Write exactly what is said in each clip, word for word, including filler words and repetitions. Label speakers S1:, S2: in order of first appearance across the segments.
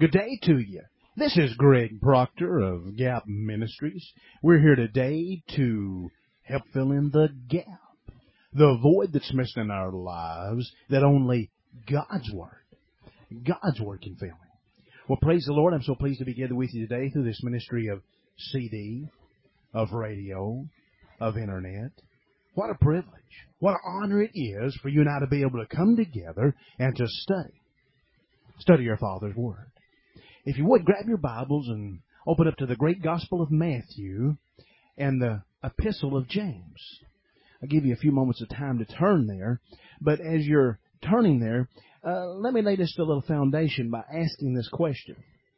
S1: Good day to you. This is Greg Proctor of Gap Ministries. We're here today to help fill in the gap, the void that's missing in our lives that only God's Word, God's Word can fill in. Well, praise the Lord. I'm so pleased to be together with you today through this ministry of C D, of radio, of internet. What a privilege. What an honor it is for you and I to be able to come together and to study. Study your Father's Word. If you would, grab your Bibles and open up to the great Gospel of Matthew and the Epistle of James. I'll give you a few moments of time to turn there. But as you're turning there, uh, let me lay just a little foundation by asking this question.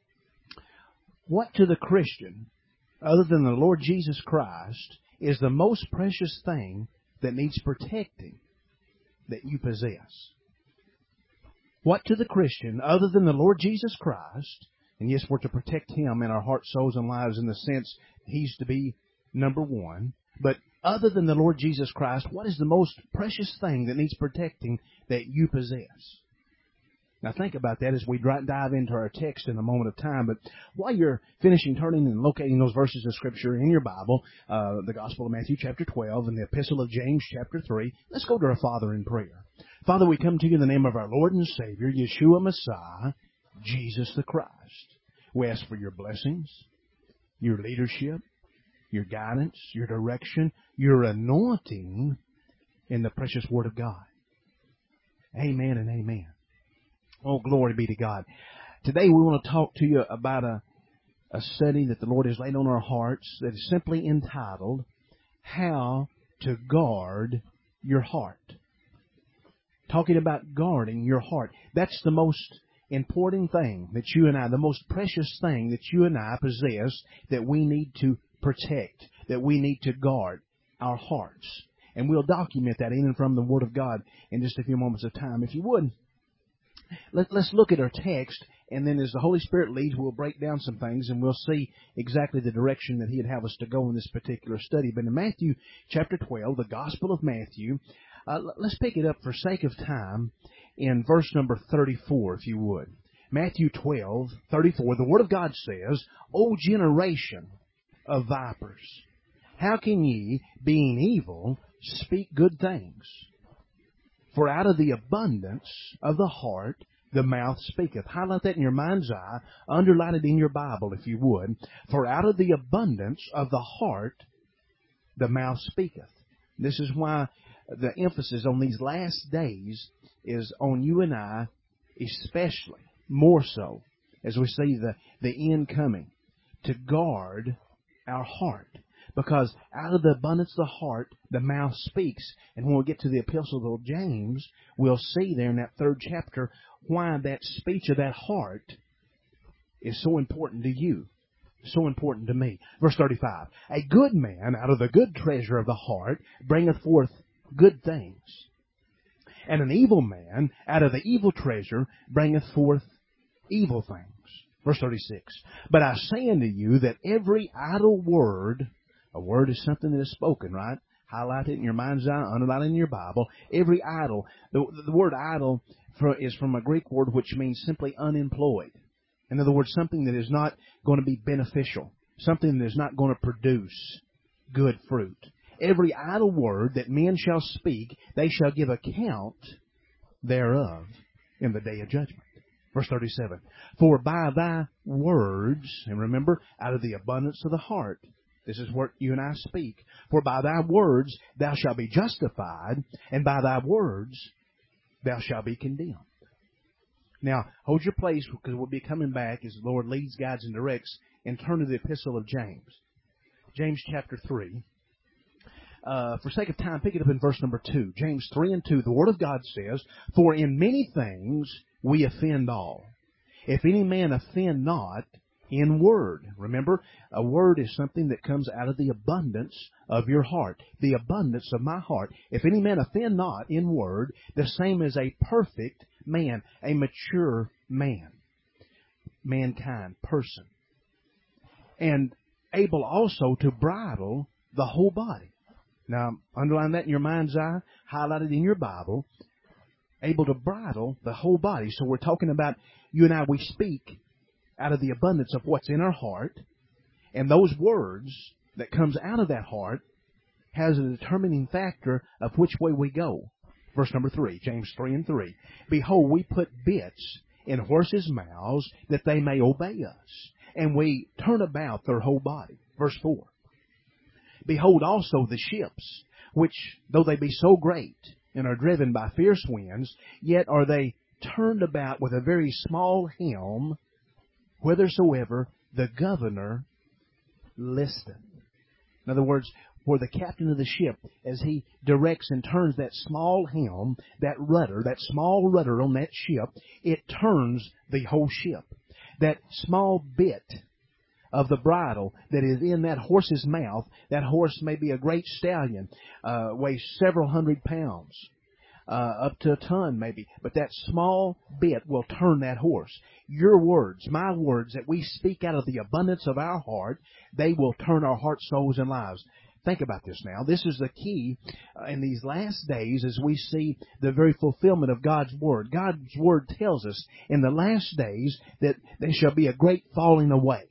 S1: What to the Christian, other than the Lord Jesus Christ, is the most precious thing that needs protecting that you possess? What to the Christian, other than the Lord Jesus Christ, and yes, we're to protect Him in our hearts, souls, and lives in the sense He's to be number one, but other than the Lord Jesus Christ, what is the most precious thing that needs protecting that you possess? Now think about that as we dive into our text in a moment of time. But while you're finishing turning and locating those verses of Scripture in your Bible, uh, the Gospel of Matthew chapter twelve and the Epistle of James chapter three, let's go to our Father in prayer. Father, we come to you in the name of our Lord and Savior, Yeshua Messiah, Jesus the Christ. We ask for your blessings, your leadership, your guidance, your direction, your anointing in the precious Word of God. Amen and amen. Oh, glory be to God. Today we want to talk to you about a, a study that the Lord has laid on our hearts that is simply entitled, How to Guard Your Heart. Talking about guarding your heart. That's the most important thing that you and I, the most precious thing that you and I possess that we need to protect, that we need to guard, our hearts. And we'll document that in and from the Word of God in just a few moments of time. If you would, let, let's look at our text, and then as the Holy Spirit leads, we'll break down some things, and we'll see exactly the direction that He'd have us to go in this particular study. But in Matthew chapter twelve, the Gospel of Matthew, uh, let's pick it up for sake of time in verse number thirty-four, if you would. Matthew twelve, thirty-four, the Word of God says, O generation of vipers, how can ye, being evil, speak good things? For out of the abundance of the heart, the mouth speaketh. Highlight that in your mind's eye. Underline it in your Bible, if you would. For out of the abundance of the heart, the mouth speaketh. This is why the emphasis on these last days is on you and I, especially, more so, as we see the, the end coming, to guard our heart. Because out of the abundance of the heart, the mouth speaks. And when we get to the Epistle of James, we'll see there in that third chapter why that speech of that heart is so important to you, so important to me. Verse thirty-five, a good man out of the good treasure of the heart bringeth forth good things, and an evil man out of the evil treasure bringeth forth evil things. Verse thirty-six, but I say unto you that every idle word, a word is something that is spoken, right? Highlight it in your mind's eye, underline it in your Bible. Every idle, the, the word idle for, is from a Greek word which means simply unemployed. In other words, something that is not going to be beneficial, something that is not going to produce good fruit. Every idle word that men shall speak, they shall give account thereof in the day of judgment. Verse thirty-seven, for by thy words, and remember, out of the abundance of the heart, this is what you and I speak. For by thy words thou shalt be justified, and by thy words thou shalt be condemned. Now, hold your place, because we'll be coming back as the Lord leads, guides, and directs, and turn to the Epistle of James. James chapter three. Uh, for sake of time, pick it up in verse number two. James three and two, the Word of God says, for in many things we offend all. If any man offend not, in word. Remember, a word is something that comes out of the abundance of your heart. The abundance of my heart. If any man offend not in word, the same as a perfect man, a mature man, mankind, person. And able also to bridle the whole body. Now, underline that in your mind's eye, highlight it in your Bible. Able to bridle the whole body. So we're talking about you and I, we speak out of the abundance of what's in our heart, and those words that comes out of that heart has a determining factor of which way we go. Verse number three, James three and three. Behold, we put bits in horses' mouths that they may obey us, and we turn about their whole body. Verse four. Behold also the ships, which, though they be so great and are driven by fierce winds, yet are they turned about with a very small helm, whithersoever the governor listeth. In other words, for the captain of the ship, as he directs and turns that small helm, that rudder, that small rudder on that ship, it turns the whole ship. That small bit of the bridle that is in that horse's mouth, that horse may be a great stallion, uh, weighs several hundred pounds, uh, up to a ton maybe, but that small bit will turn that horse. Your words, my words that we speak out of the abundance of our heart, they will turn our hearts, souls, and lives. Think about this now. This is the key uh, in these last days as we see the very fulfillment of God's Word. God's Word tells us in the last days that there shall be a great falling away,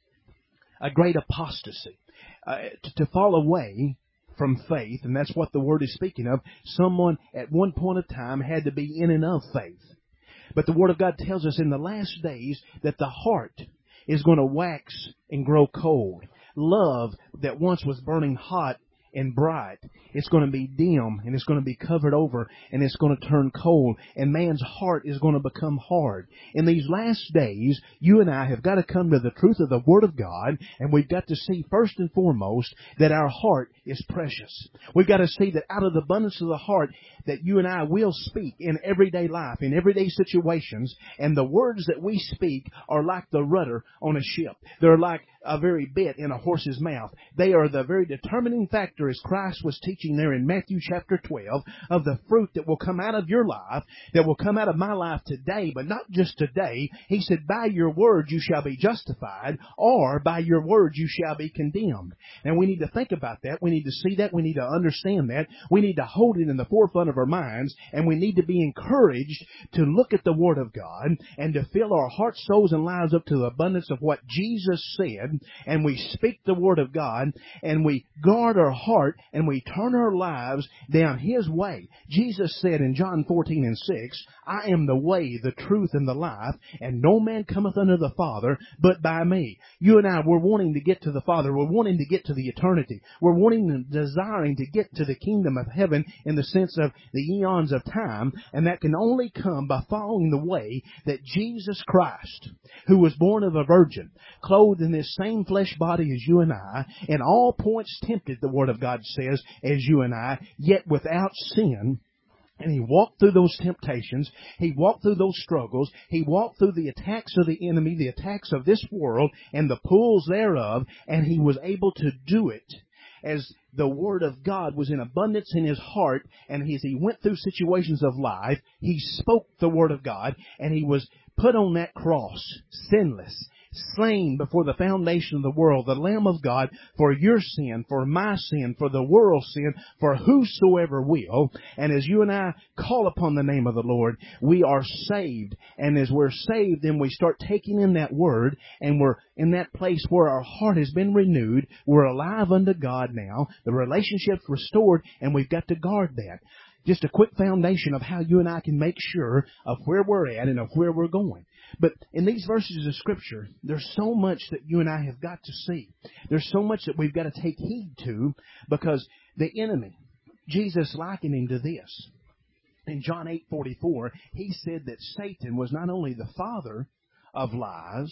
S1: a great apostasy. Uh, to, to fall away from faith, and that's what the Word is speaking of. Someone at one point of time had to be in and of faith. But the Word of God tells us in the last days that the heart is going to wax and grow cold. Love that once was burning hot and bright, it's going to be dim and it's going to be covered over and it's going to turn cold, and man's heart is going to become hard. In these last days, you and I have got to come to the truth of the Word of God, and we've got to see first and foremost that our heart is precious. We've got to see that out of the abundance of the heart that you and I will speak in everyday life, in everyday situations, and the words that we speak are like the rudder on a ship. They're like a very bit in a horse's mouth. They are the very determining factor, as Christ was teaching there in Matthew chapter twelve, of the fruit that will come out of your life, that will come out of my life today, but not just today. He said, by your words you shall be justified, or by your words you shall be condemned. And we need to think about that. We need to see that. We need to understand that. We need to hold it in the forefront of our minds, and we need to be encouraged to look at the Word of God and to fill our hearts, souls, and lives up to the abundance of what Jesus said, and we speak the Word of God, and we guard our heart, and we turn our lives down His way. Jesus said in John fourteen and six, I am the way, the truth, and the life, and no man cometh unto the Father but by me. You and I, we're wanting to get to the Father. We're wanting to get to the eternity. We're wanting and desiring to get to the kingdom of heaven in the sense of the eons of time, and that can only come by following the way that Jesus Christ, who was born of a virgin, clothed in this same flesh body as you and I, in all points tempted, the Word of God says, as you and I, yet without sin. And He walked through those temptations. He walked through those struggles. He walked through the attacks of the enemy, the attacks of this world, and the pulls thereof, and He was able to do it as the Word of God was in abundance in His heart, and as He went through situations of life, He spoke the Word of God, and He was put on that cross, sinless, slain before the foundation of the world, the Lamb of God, for your sin, for my sin, for the world's sin, for whosoever will. And as you and I call upon the name of the Lord, we are saved. And as we're saved, then we start taking in that Word, and we're in that place where our heart has been renewed. We're alive unto God now. The relationship's restored, and we've got to guard that. Just a quick foundation of how you and I can make sure of where we're at and of where we're going. But in these verses of Scripture, there's so much that you and I have got to see. There's so much that we've got to take heed to, because the enemy, Jesus likened him to this. In John eight forty-four, He said that Satan was not only the father of lies.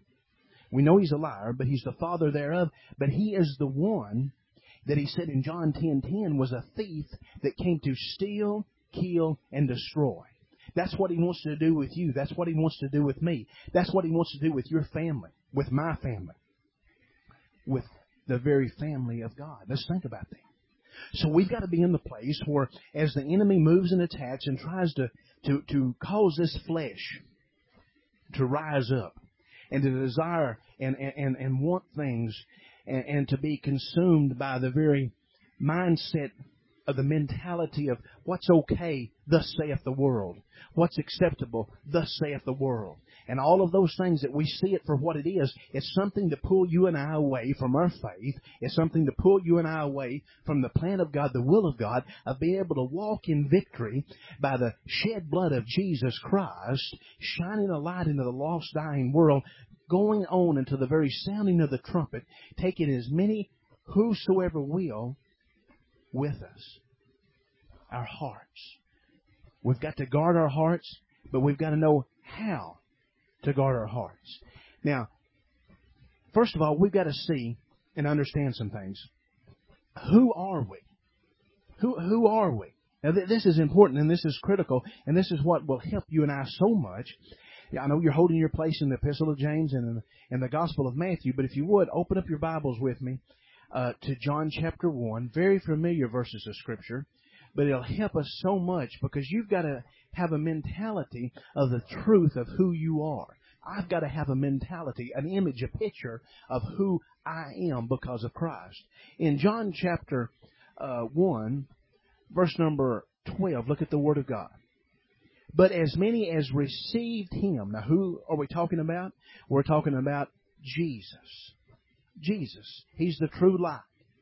S1: We know he's a liar, but he's the father thereof. But he is the one that He said in John ten ten was a thief that came to steal, kill, and destroy. That's what he wants to do with you. That's what he wants to do with me. That's what he wants to do with your family, with my family, with the very family of God. Let's think about that. So we've got to be in the place where, as the enemy moves and attacks and tries to, to, to cause this flesh to rise up and to desire and, and, and want things and, and to be consumed by the very mindset of the mentality of what's okay Thus saith the world. What's acceptable? Thus saith the world. And all of those things that we see it for what it is, it's something to pull you and I away from our faith. It's something to pull you and I away from the plan of God, the will of God, of being able to walk in victory by the shed blood of Jesus Christ, shining a light into the lost, dying world, going on until the very sounding of the trumpet, taking as many whosoever will with us. Our hearts. We've got to guard our hearts, but we've got to know how to guard our hearts. Now, first of all, we've got to see and understand some things. Who are we? Who who are we? Now, th- this is important, and this is critical, and this is what will help you and I so much. Yeah, I know you're holding your place in the Epistle of James and in the, in the Gospel of Matthew, but if you would, open up your Bibles with me uh, to John chapter one. Very familiar verses of Scripture. But it'll help us so much because you've got to have a mentality of the truth of who you are. I've got to have a mentality, an image, a picture of who I am because of Christ. In John chapter uh, one, verse number twelve, look at the Word of God. But as many as received Him. Now, who are we talking about? We're talking about Jesus. Jesus. He's the true light.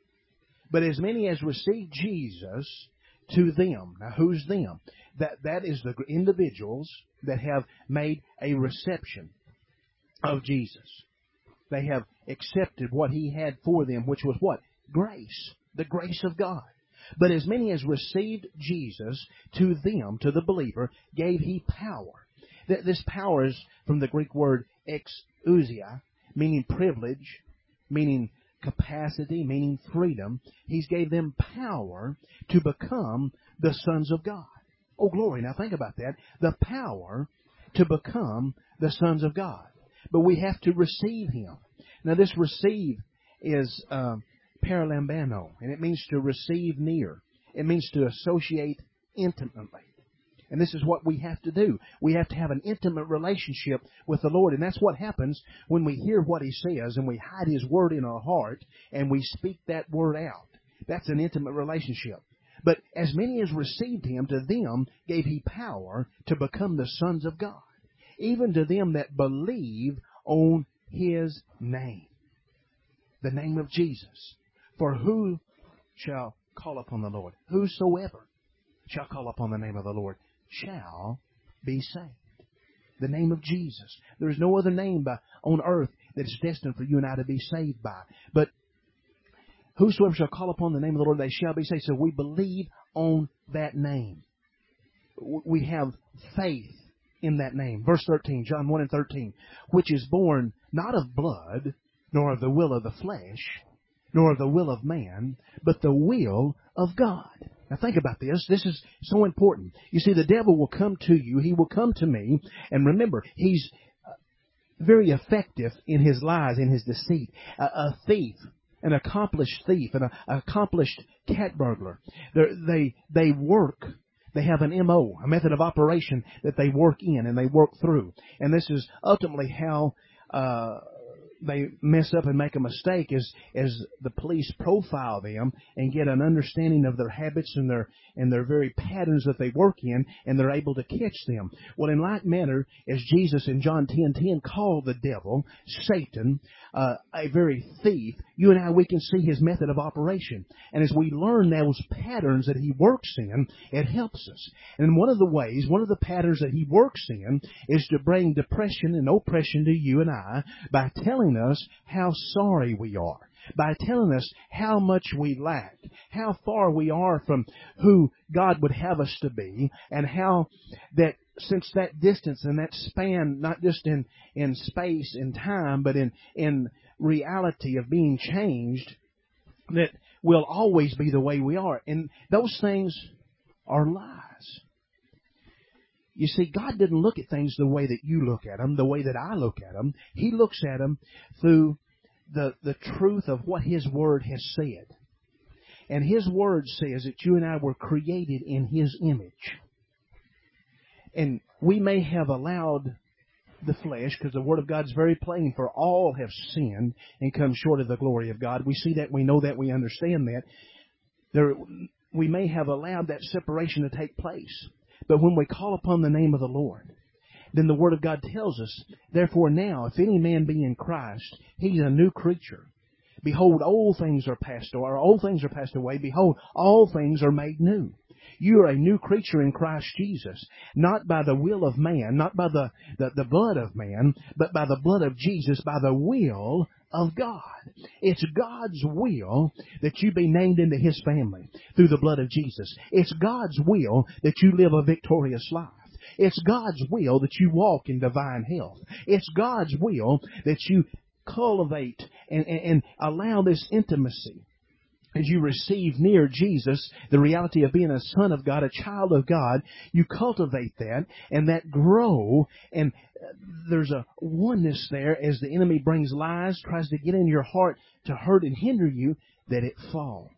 S1: But as many as received Jesus, to them. Now, who's them? That that is the individuals that have made a reception of Jesus. They have accepted what He had for them, which was what? Grace. The grace of God. But as many as received Jesus, to them, to the believer, gave He power. This power is from the Greek word exousia, meaning privilege, meaning capacity, meaning freedom. He's gave them power to become the sons of God. Oh, glory. Now think about that. The power to become the sons of God. But we have to receive Him. Now this receive is uh, paralambano, and it means to receive near. It means to associate intimately. And this is what we have to do. We have to have an intimate relationship with the Lord. And that's what happens when we hear what He says and we hide His Word in our heart and we speak that Word out. That's an intimate relationship. But as many as received Him, to them gave He power to become the sons of God. Even to them that believe on His name. The name of Jesus. For who shall call upon the Lord? Whosoever shall call upon the name of the Lord shall be saved. The name of Jesus. There is no other name by, on earth that is destined for you and I to be saved by. But whosoever shall call upon the name of the Lord, they shall be saved. So we believe on that name. We have faith in that name. Verse thirteen, John one and thirteen. Which is born not of blood, nor of the will of the flesh, nor of the will of man, but the will of God. Now think about this. This is so important. You see, the devil will come to you. He will come to me. And remember, he's very effective in his lies, in his deceit. A, a thief, an accomplished thief, an a, accomplished cat burglar. They're, they they work. They have an M O, a method of operation that they work in and they work through. And this is ultimately how uh they mess up and make a mistake as as the police profile them and get an understanding of their habits and their and their very patterns that they work in, and they're able to catch them. Well, in like manner, as Jesus in John ten ten called the devil, Satan, uh, a very thief, you and I, we can see his method of operation. And as we learn those patterns that he works in, it helps us. And one of the ways, one of the patterns that he works in is to bring depression and oppression to you and I by telling us how sorry we are, by telling us how much we lack, how far we are from who God would have us to be, and how that since that distance and that span, not just in, in space and time, but in, in reality of being changed, that we'll always be the way we are. And those things are lies. You see, God didn't look at things the way that you look at them, the way that I look at them. He looks at them through the, the truth of what His Word has said. And His Word says that you and I were created in His image. And we may have allowed the flesh, because the Word of God is very plain, for all have sinned and come short of the glory of God. We see that, we know that, we understand that. There, we may have allowed that separation to take place. But when we call upon the name of the Lord, then the Word of God tells us, therefore now, if any man be in Christ, he's a new creature. Behold, old things are passed away, or old things are passed away. Behold, all things are made new. You are a new creature in Christ Jesus, not by the will of man, not by the, the, the blood of man, but by the blood of Jesus, by the will of God. It's God's will that you be named into His family through the blood of Jesus. It's God's will that you live a victorious life. It's God's will that you walk in divine health. It's God's will that you cultivate and, and, and allow this intimacy. As you receive near Jesus, the reality of being a son of God, a child of God, you cultivate that and that grow, and there's a oneness there as the enemy brings lies, tries to get in your heart to hurt and hinder you, that it falls.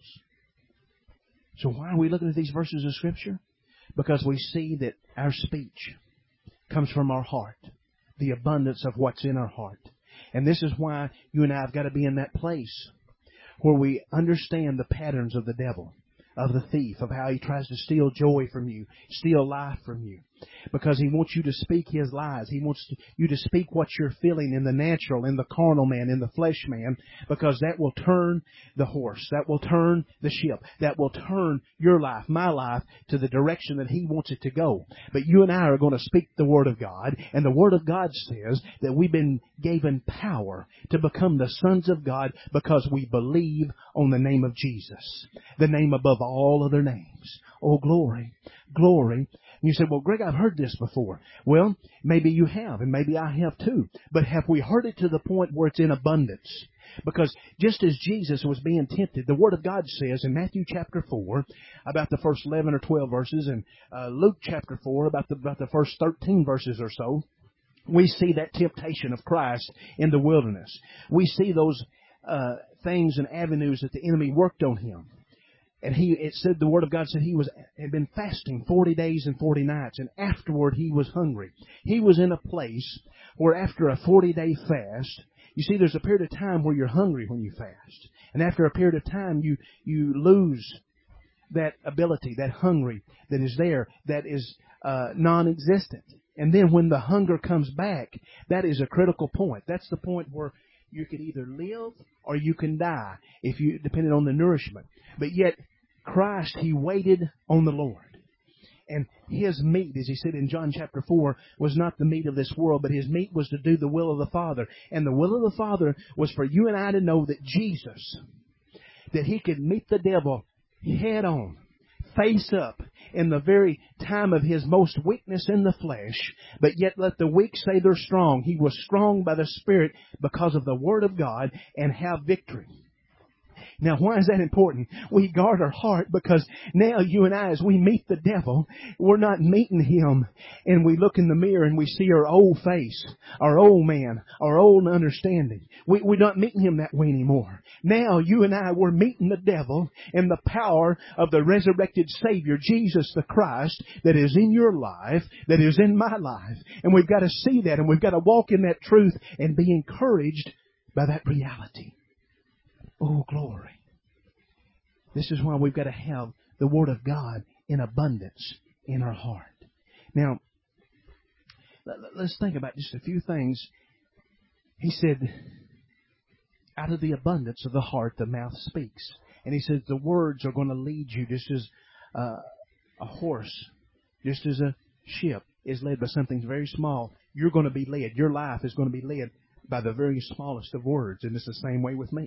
S1: So why are we looking at these verses of Scripture? Because we see that our speech comes from our heart, the abundance of what's in our heart. And this is why you and I have got to be in that place where we understand the patterns of the devil, of the thief, of how he tries to steal joy from you, steal life from you. Because he wants you to speak his lies. He wants to, you to speak what you're feeling in the natural, in the carnal man, in the flesh man, because that will turn the horse. That will turn the ship. That will turn your life, my life, to the direction that he wants it to go. But you and I are going to speak the Word of God, and the Word of God says that we've been given power to become the sons of God because we believe on the name of Jesus, the name above all other names. Oh, glory, glory. And you say, well, Greg, I've heard this before. Well, maybe you have, and maybe I have too. But have we heard it to the point where it's in abundance? Because just as Jesus was being tempted, the Word of God says in Matthew chapter four, about the first eleven or twelve verses, and uh, Luke chapter four, about the, about the first thirteen verses or so, we see that temptation of Christ in the wilderness. We see those uh, things and avenues that the enemy worked on Him. And he, it said, the Word of God said he was, had been fasting forty days and forty nights, and afterward he was hungry. He was in a place where after a forty day fast, you see, there's a period of time where you're hungry when you fast. And after a period of time, you, you lose that ability, that hungry that is there, that is uh, non-existent. And then when the hunger comes back, that is a critical point. That's the point where you could either live or you can die, if you depending on the nourishment. But yet, Christ, He waited on the Lord. And His meat, as He said in John chapter four, was not the meat of this world, but His meat was to do the will of the Father. And the will of the Father was for you and I to know that Jesus, that He could meet the devil head on, face up, in the very time of His most weakness in the flesh, but yet let the weak say they're strong. He was strong by the Spirit because of the Word of God and have victory. Now, why is that important? We guard our heart because now you and I, as we meet the devil, we're not meeting him and we look in the mirror and we see our old face, our old man, our old understanding. We, we're not meeting him that way anymore. Now you and I, we're meeting the devil in the power of the resurrected Savior, Jesus the Christ, that is in your life, that is in my life. And we've got to see that and we've got to walk in that truth and be encouraged by that reality. Oh, glory. This is why we've got to have the Word of God in abundance in our heart. Now, let's think about just a few things. He said, out of the abundance of the heart, the mouth speaks. And He says the words are going to lead you just as uh, a horse, just as a ship is led by something very small. You're going to be led. Your life is going to be led by the very smallest of words. And it's the same way with me.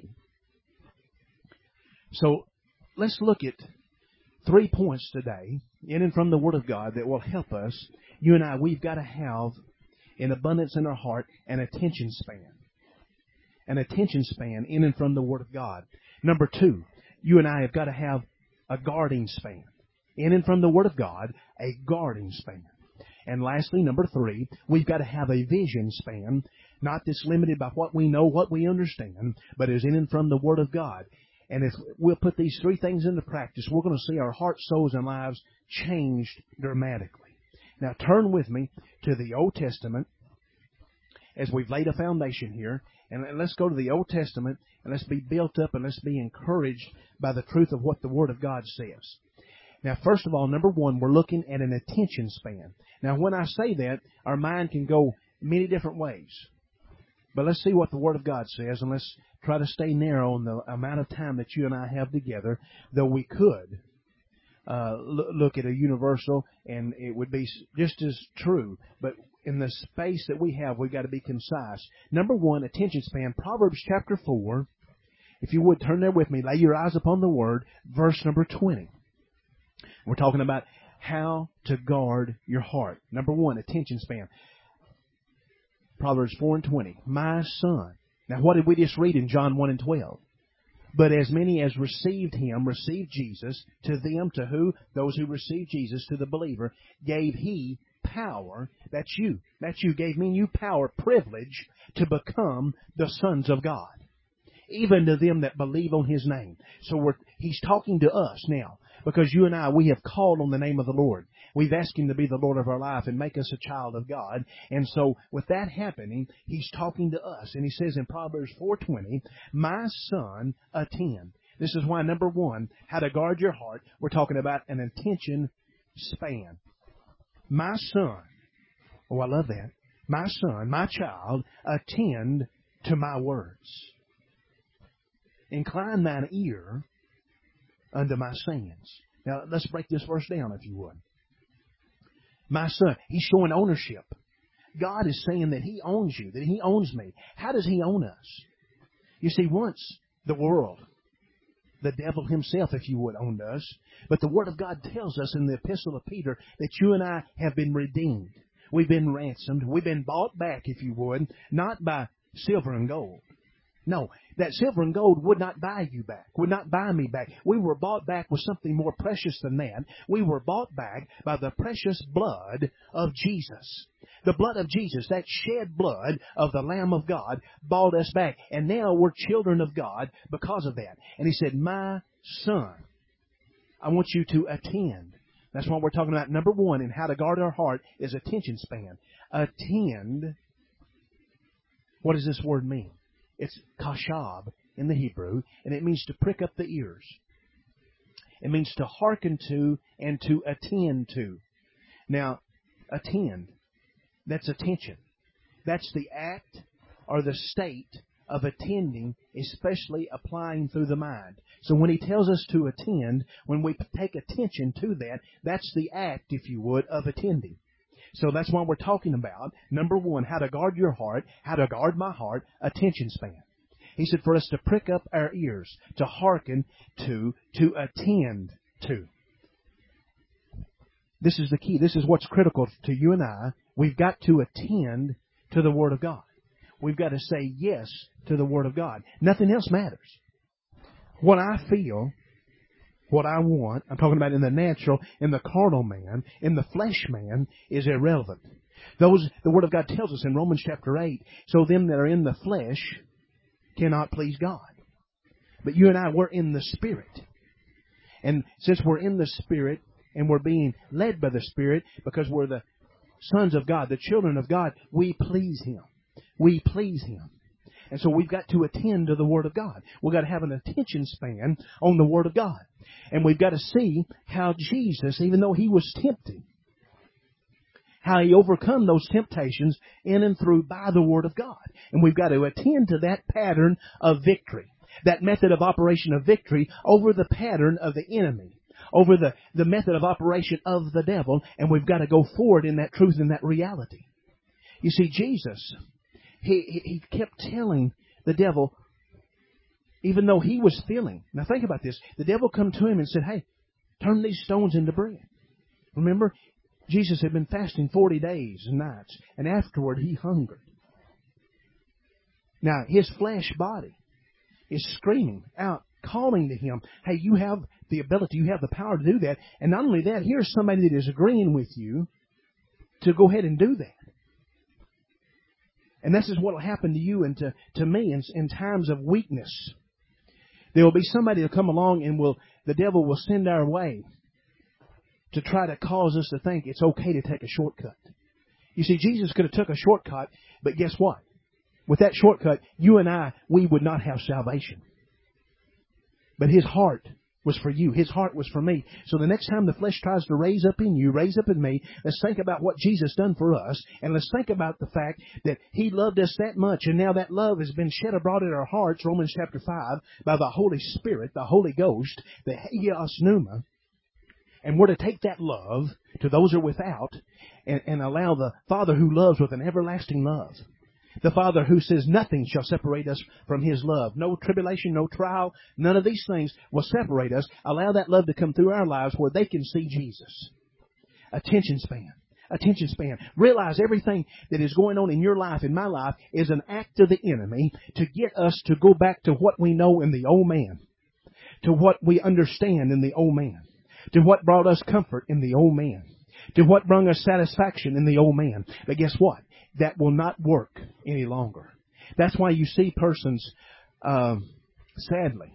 S1: So let's look at three points today in and from the Word of God that will help us. You and I, we've got to have an abundance in our heart, an attention span. An attention span in and from the Word of God. Number two, you and I have got to have a guarding span. In and from the Word of God, a guarding span. And lastly, number three, we've got to have a vision span, not that's limited by what we know, what we understand, but is in and from the Word of God. And if we'll put these three things into practice, we're going to see our hearts, souls, and lives changed dramatically. Now turn with me to the Old Testament as we've laid a foundation here. And let's go to the Old Testament and let's be built up and let's be encouraged by the truth of what the Word of God says. Now, first of all, number one, we're looking at an attention span. Now, when I say that, our mind can go many different ways. But let's see what the Word of God says, and let's try to stay narrow on the amount of time that you and I have together, though we could uh, look at a universal, and it would be just as true. But in the space that we have, we've got to be concise. Number one, attention span, Proverbs chapter four. If you would, turn there with me. Lay your eyes upon the Word, verse number twenty. We're talking about how to guard your heart. Number one, attention span. Proverbs four and twenty. My son. Now, what did we just read in John one and twelve? But as many as received Him, received Jesus, to them, to who? Those who received Jesus, to the believer, gave He power. That's you. That's you. Gave me you power, privilege, to become the sons of God. Even to them that believe on His name. So we're, He's talking to us now. Because you and I, we have called on the name of the Lord. We've asked Him to be the Lord of our life and make us a child of God. And so with that happening, He's talking to us. And He says in Proverbs four twenty, my son, attend. This is why, number one, how to guard your heart. We're talking about an attention span. My son, oh, I love that. My son, my child, attend to my words. Incline thine ear unto my sayings. Now, let's break this verse down, if you would. My son, He's showing ownership. God is saying that He owns you, that He owns me. How does He own us? You see, once the world, the devil himself, if you would, owned us. But the Word of God tells us in the Epistle of Peter that you and I have been redeemed. We've been ransomed. We've been bought back, if you would, not by silver and gold. No, that silver and gold would not buy you back, would not buy me back. We were bought back with something more precious than that. We were bought back by the precious blood of Jesus. The blood of Jesus, that shed blood of the Lamb of God, bought us back. And now we're children of God because of that. And He said, my son, I want you to attend. That's what we're talking about. Number one in how to guard our heart is attention span. Attend. What does this word mean? It's kashab in the Hebrew, and it means to prick up the ears. It means to hearken to and to attend to. Now, attend, that's attention. That's the act or the state of attending, especially applying through the mind. So when He tells us to attend, when we take attention to that, that's the act, if you would, of attending. So that's what we're talking about. Number one, how to guard your heart, how to guard my heart, attention span. He said for us to prick up our ears, to hearken to, to attend to. This is the key. This is what's critical to you and I. We've got to attend to the Word of God. We've got to say yes to the Word of God. Nothing else matters. What I feel, what I want, I'm talking about in the natural, in the carnal man, in the flesh man, is irrelevant. Those, the Word of God tells us in Romans chapter eight, so them that are in the flesh cannot please God. But you and I, we're in the Spirit. And since we're in the Spirit, and we're being led by the Spirit, because we're the sons of God, the children of God, we please Him. We please Him. And so we've got to attend to the Word of God. We've got to have an attention span on the Word of God. And we've got to see how Jesus, even though He was tempted, how He overcome those temptations in and through by the Word of God. And we've got to attend to that pattern of victory, that method of operation of victory over the pattern of the enemy, over the, the method of operation of the devil, and we've got to go forward in that truth and that reality. You see, Jesus, he, he kept telling the devil, even though he was feeling. Now think about this. The devil come to him and said, hey, turn these stones into bread. Remember, Jesus had been fasting forty days and nights, and afterward he hungered. Now, his flesh body is screaming out, calling to him, hey, you have the ability, you have the power to do that. And not only that, here's somebody that is agreeing with you to go ahead and do that. And this is what will happen to you and to, to me in, in times of weakness. There will be somebody who will come along and will the devil will send our way to try to cause us to think it's okay to take a shortcut. You see, Jesus could have took a shortcut, but guess what? With that shortcut, you and I, we would not have salvation. But His heart was for you. His heart was for me. So the next time the flesh tries to raise up in you, raise up in me, let's think about what Jesus done for us. And let's think about the fact that He loved us that much. And now that love has been shed abroad in our hearts, Romans chapter five, by the Holy Spirit, the Holy Ghost, the Hagios Pneuma. And we're to take that love to those who are without and, and allow the Father who loves with an everlasting love. The Father who says nothing shall separate us from His love. No tribulation, no trial, none of these things will separate us. Allow that love to come through our lives where they can see Jesus. Attention span. Attention span. Realize everything that is going on in your life, in my life, is an act of the enemy to get us to go back to what we know in the old man. To what we understand in the old man. To what brought us comfort in the old man. To what brought us satisfaction in the old man. But guess what? That will not work any longer. That's why you see persons, uh, sadly,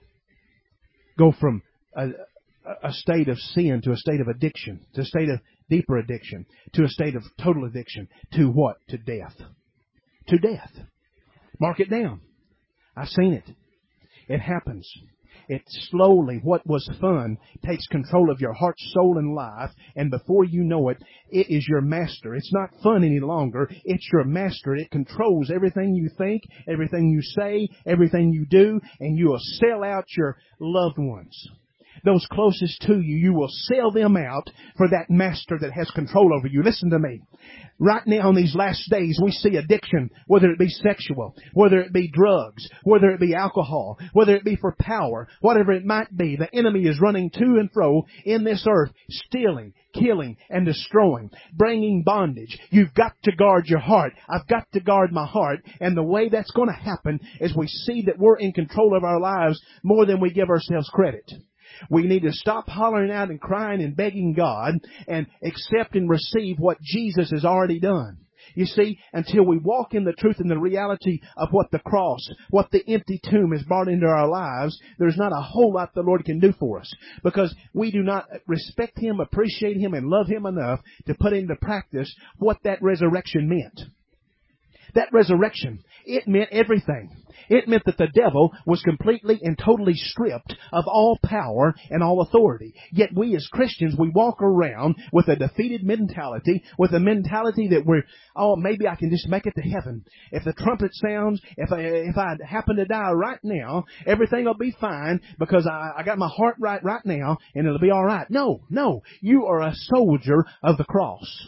S1: go from a, a state of sin to a state of addiction, to a state of deeper addiction, to a state of total addiction, to what? To death. To death. Mark it down. I've seen it. It happens. It slowly, what was fun, takes control of your heart, soul, and life, and before you know it, it is your master. It's not fun any longer. It's your master. It controls everything you think, everything you say, everything you do, and you will sell out your loved ones. Those closest to you, you will sell them out for that master that has control over you. Listen to me. Right now in these last days, we see addiction, whether it be sexual, whether it be drugs, whether it be alcohol, whether it be for power, whatever it might be. The enemy is running to and fro in this earth, stealing, killing, and destroying, bringing bondage. You've got to guard your heart. I've got to guard my heart. And the way that's going to happen is we see that we're in control of our lives more than we give ourselves credit. We need to stop hollering out and crying and begging God and accept and receive what Jesus has already done. You see, until we walk in the truth and the reality of what the cross, what the empty tomb has brought into our lives, there's not a whole lot the Lord can do for us. Because we do not respect Him, appreciate Him, and love Him enough to put into practice what that resurrection meant. That resurrection, it meant everything. It meant that the devil was completely and totally stripped of all power and all authority. Yet we as Christians, we walk around with a defeated mentality, with a mentality that we're, oh, maybe I can just make it to heaven. If the trumpet sounds, if I, if I happen to die right now, everything will be fine because I, I got my heart right right now and it'll be all right. No, no. You are a soldier of the cross.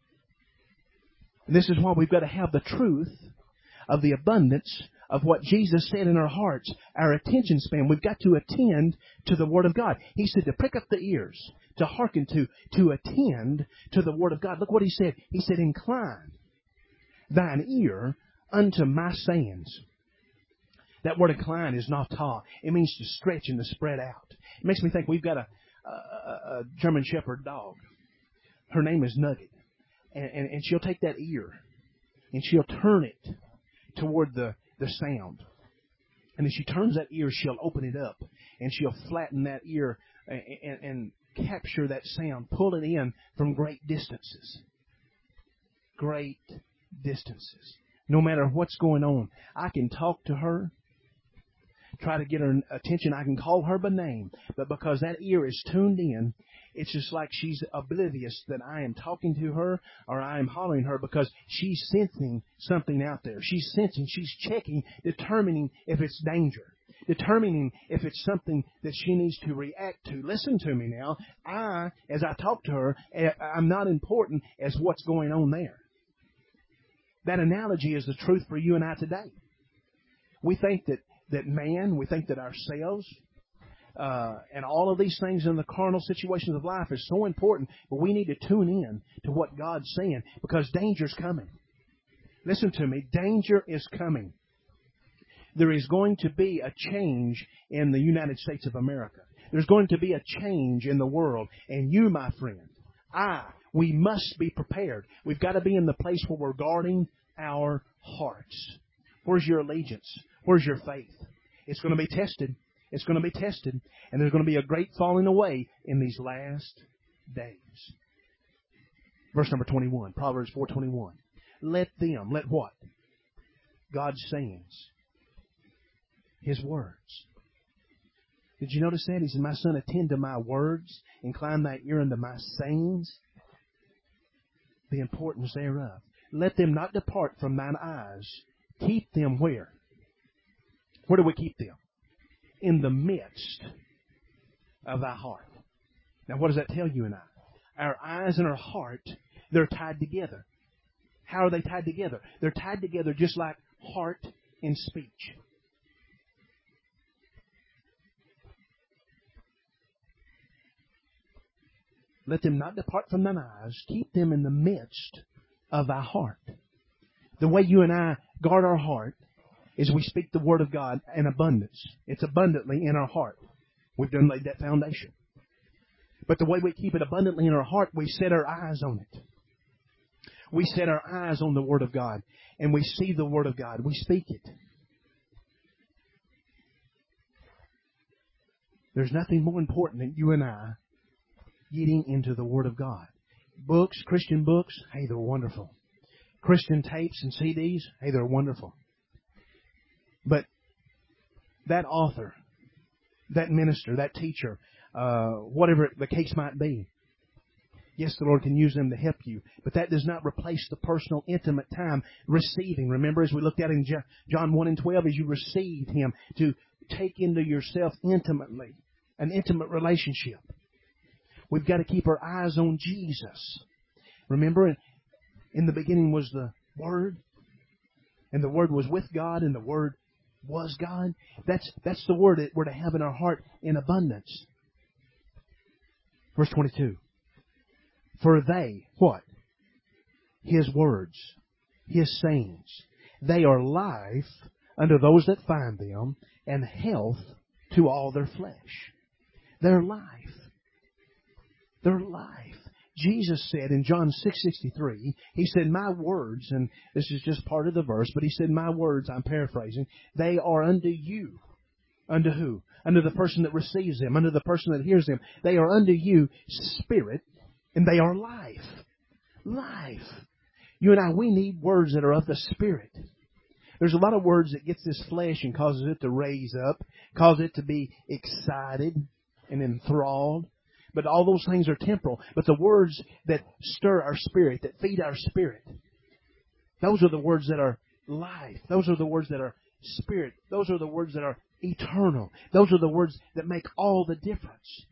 S1: And this is why we've got to have the truth of the abundance of what Jesus said in our hearts, our attention span. We've got to attend to the Word of God. He said to prick up the ears, to hearken to, to attend to the Word of God. Look what He said. He said, incline thine ear unto my sayings. That word incline is natah. It means to stretch and to spread out. It makes me think we've got a, a, a German Shepherd dog. Her name is Nugget. And, and, and she'll take that ear and she'll turn it toward the, the sound. And as she turns that ear, she'll open it up and she'll flatten that ear and, and, and capture that sound, pull it in from great distances. Great distances. No matter what's going on, I can talk to her, try to get her attention. I can call her by name. But because that ear is tuned in, it's just like she's oblivious that I am talking to her or I am hollering her because she's sensing something out there. She's sensing, she's checking, determining if it's danger. Determining if it's something that she needs to react to. Listen to me now. I, as I talk to her, I'm not important as what's going on there. That analogy is the truth for you and I today. We think that, that man, we think that ourselves, uh, and all of these things in the carnal situations of life is so important, but we need to tune in to what God's saying because danger's coming. Listen to me. Danger is coming. There is going to be a change in the United States of America. There's going to be a change in the world. And you, my friend, I, we must be prepared. We've got to be in the place where we're guarding our hearts. Where's your allegiance? Where's your faith? It's going to be tested. It's going to be tested. And there's going to be a great falling away in these last days. Verse number twenty-one, Proverbs four twenty-one. Let them, let what? God's sayings. His words. Did you notice that? He said, my son, attend to my words, incline thy ear unto my sayings, the importance thereof. Let them not depart from thine eyes. Keep them where? Where do we keep them? In the midst of thy heart. Now what does that tell you and I? Our eyes and our heart, they're tied together. How are they tied together? They're tied together just like heart and speech. Let them not depart from thine eyes. Keep them in the midst of thy heart. The way you and I guard our heart is we speak the Word of God in abundance. It's abundantly in our heart. We've done laid that foundation. But the way we keep it abundantly in our heart, we set our eyes on it. We set our eyes on the Word of God. And we see the Word of God. We speak it. There's nothing more important than you and I getting into the Word of God. Books, Christian books, hey, they're wonderful. Christian tapes and C Ds, hey, they're wonderful. But that author, that minister, that teacher, uh, whatever the case might be, yes, the Lord can use them to help you, but that does not replace the personal, intimate time receiving. Remember, as we looked at in John one and twelve, as you receive Him, to take into yourself intimately, an intimate relationship. We've got to keep our eyes on Jesus. Remember, in the beginning was the Word, and the Word was with God, and the Word was God. That's that's the Word that we're to have in our heart in abundance. Verse twenty-two. For they, what? His words, His sayings, they are life unto those that find them, and health to all their flesh. They're life. Their life. Jesus said in John six sixty-three, He said, my words, and this is just part of the verse, but He said, my words, I'm paraphrasing, they are unto you. Unto who? Unto the person that receives them, unto the person that hears them. They are unto you spirit, and they are life. Life. You and I, we need words that are of the Spirit. There's a lot of words that gets this flesh and causes it to raise up, causes it to be excited and enthralled. But all those things are temporal. But the words that stir our spirit, that feed our spirit, those are the words that are life. Those are the words that are spirit. Those are the words that are eternal. Those are the words that make all the difference.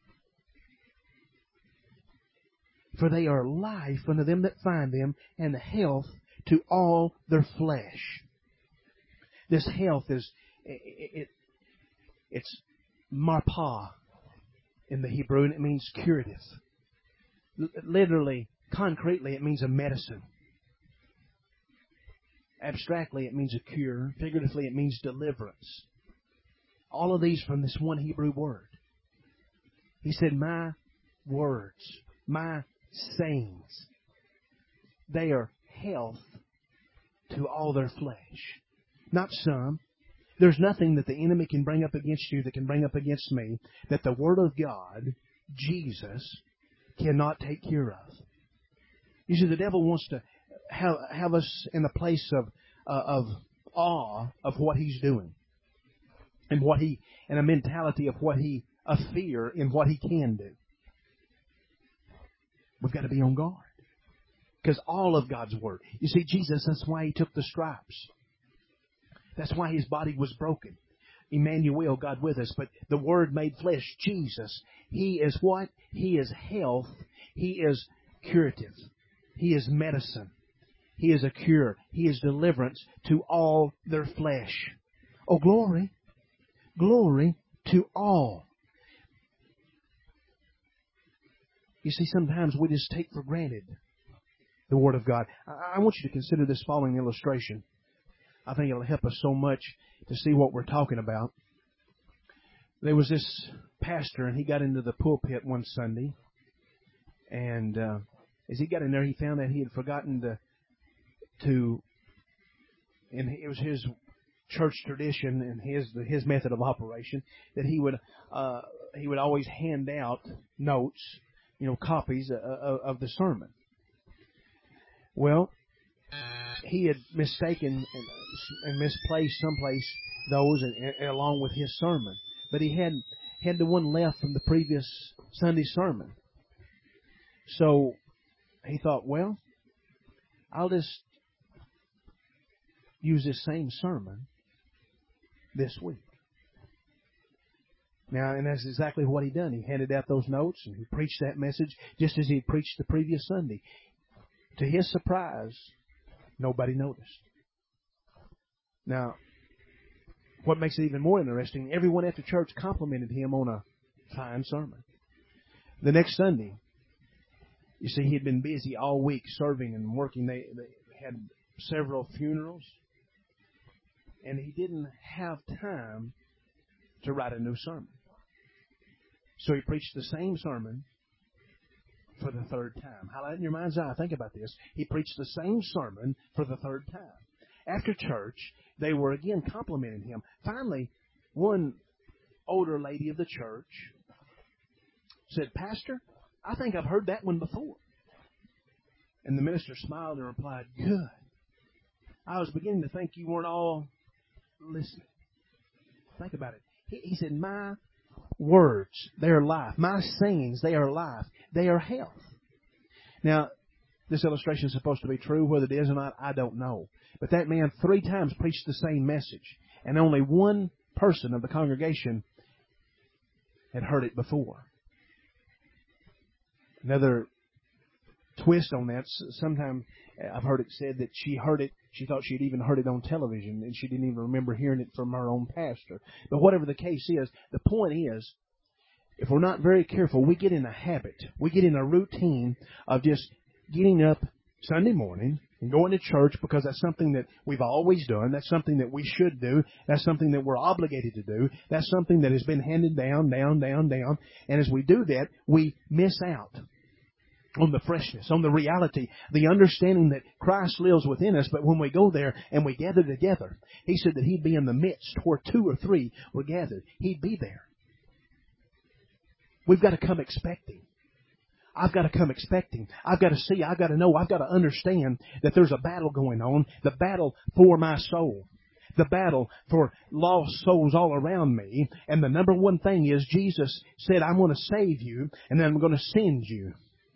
S1: For they are life unto them that find them, and health to all their flesh. This health is, it, it, it's marpah in the Hebrew, and it means curative. L- literally, concretely, it means a medicine. Abstractly, it means a cure. Figuratively, it means deliverance. All of these from this one Hebrew word. He said, my words, my sayings, they are health to all their flesh. Not some. There's nothing that the enemy can bring up against you that can bring up against me that the Word of God, Jesus, cannot take care of. You see, the devil wants to have, have us in a place of uh, of awe of what he's doing, and what he, and a mentality of what he, a fear in what he can do. We've got to be on guard, because all of God's Word. You see, Jesus, that's why He took the stripes. That's why His body was broken. Emmanuel, God with us. But the Word made flesh, Jesus, He is what? He is health. He is curative. He is medicine. He is a cure. He is deliverance to all their flesh. Oh, glory. Glory to all. You see, sometimes we just take for granted the Word of God. I want you to consider this following illustration. I think it'll help us so much to see what we're talking about. There was this pastor, and he got into the pulpit one Sunday, and uh, as he got in there, he found that he had forgotten to, to and it was his church tradition and his his method of operation, that he would uh, he would always hand out notes, you know, copies of, of the sermon. Well, he had mistaken and, and misplaced someplace those and, and along with his sermon, but he hadn't had the one left from the previous Sunday sermon. So he thought, well, I'll just use this same sermon this week. Now, and that's exactly what he done. He handed out those notes and he preached that message just as he had preached the previous Sunday. To his surprise, nobody noticed. Now, what makes it even more interesting, everyone after church complimented him on a fine sermon. The next Sunday, you see, he had been busy all week serving and working. They, they had several funerals, and he didn't have time to write a new sermon. So he preached the same sermon for the third time. Highlight in your mind's eye. Think about this. He preached the same sermon for the third time. After church, they were again complimenting him. Finally, one older lady of the church said, "Pastor, I think I've heard that one before." And the minister smiled and replied, "Good. I was beginning to think you weren't all listening." Think about it. He, he said, "My words, they are life. My sayings, they are life. They are health." Now, this illustration is supposed to be true. Whether it is or not, I don't know. But that man three times preached the same message, and only one person of the congregation had heard it before. Another twist on that, sometimes I've heard it said that she heard it, she thought she'd even heard it on television, and she didn't even remember hearing it from her own pastor. But whatever the case is, the point is, if we're not very careful, we get in a habit, we get in a routine of just getting up Sunday morning and going to church because that's something that we've always done. That's something that we should do. That's something that we're obligated to do. That's something that has been handed down, down, down, down. And as we do that, we miss out on the freshness, on the reality, the understanding that Christ lives within us. But when we go there and we gather together, He said that He'd be in the midst where two or three were gathered. He'd be there. We've got to come expecting. I've got to come expecting. I've got to see. I've got to know. I've got to understand that there's a battle going on. The battle for my soul. The battle for lost souls all around me. And the number one thing is Jesus said, "I'm going to save you, and then I'm going to send you."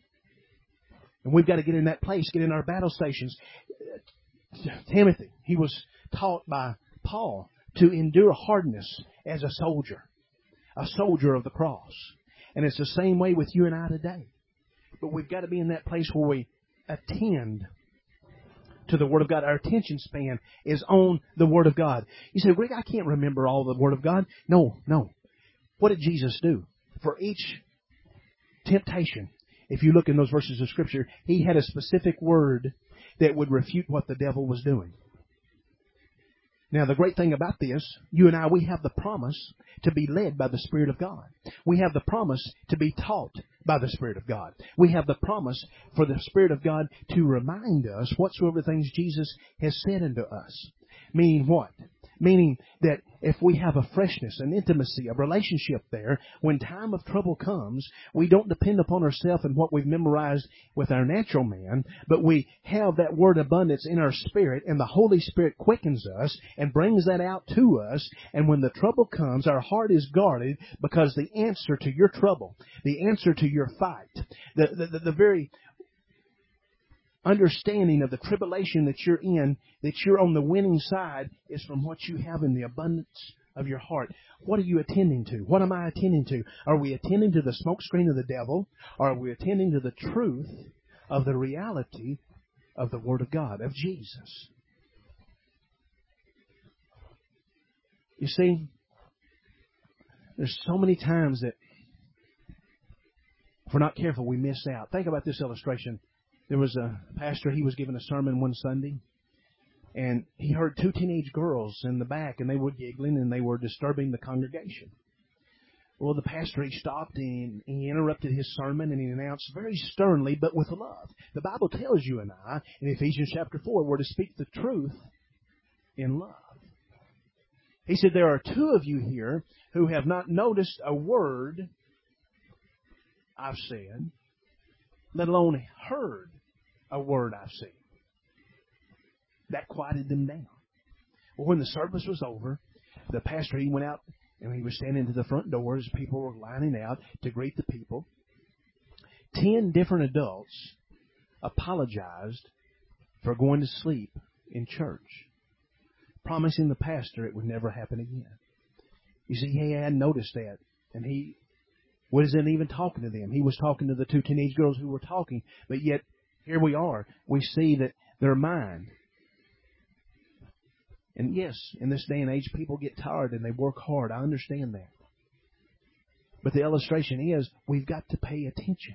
S1: And we've got to get in that place, get in our battle stations. Timothy, he was taught by Paul to endure hardness as a soldier. A soldier of the cross. And it's the same way with you and I today. But we've got to be in that place where we attend to the Word of God. Our attention span is on the Word of God. You say, "Rick, I can't remember all the Word of God." No, no. What did Jesus do? For each temptation, if you look in those verses of Scripture, He had a specific word that would refute what the devil was doing. Now, the great thing about this, you and I, we have the promise to be led by the Spirit of God. We have the promise to be taught by the Spirit of God. We have the promise for the Spirit of God to remind us whatsoever things Jesus has said unto us. Meaning what? Meaning that if we have a freshness, an intimacy, a relationship there, when time of trouble comes, we don't depend upon ourselves and what we've memorized with our natural man, but we have that word abundance in our spirit, and the Holy Spirit quickens us and brings that out to us. And when the trouble comes, our heart is guarded because the answer to your trouble, the answer to your fight, the, the, the, the very understanding of the tribulation that you're in, that you're on the winning side, is from what you have in the abundance of your heart. What are you attending to? What am I attending to? Are we attending to the smokescreen of the devil? Or are we attending to the truth of the reality of the Word of God, of Jesus? You see, there's so many times that if we're not careful, we miss out. Think about this illustration. There was a pastor, he was giving a sermon one Sunday, and he heard two teenage girls in the back, and they were giggling, and they were disturbing the congregation. Well, the pastor, he stopped, and he interrupted his sermon, and he announced very sternly, but with love. The Bible tells you and I, in Ephesians chapter four, we're to speak the truth in love. He said, "There are two of you here who have not noticed a word I've said, let alone heard a word I've said." That quieted them down. Well, when the service was over, the pastor, he went out And he was standing to the front door as people were lining out to greet the people. Ten different adults apologized for going to sleep in church, promising the pastor it would never happen again. You see, he had noticed that, and he wasn't even talking to them. He was talking to the two teenage girls who were talking, but yet here we are. We see that their mind. And yes, in this day and age, people get tired and they work hard. I understand that. But the illustration is, we've got to pay attention.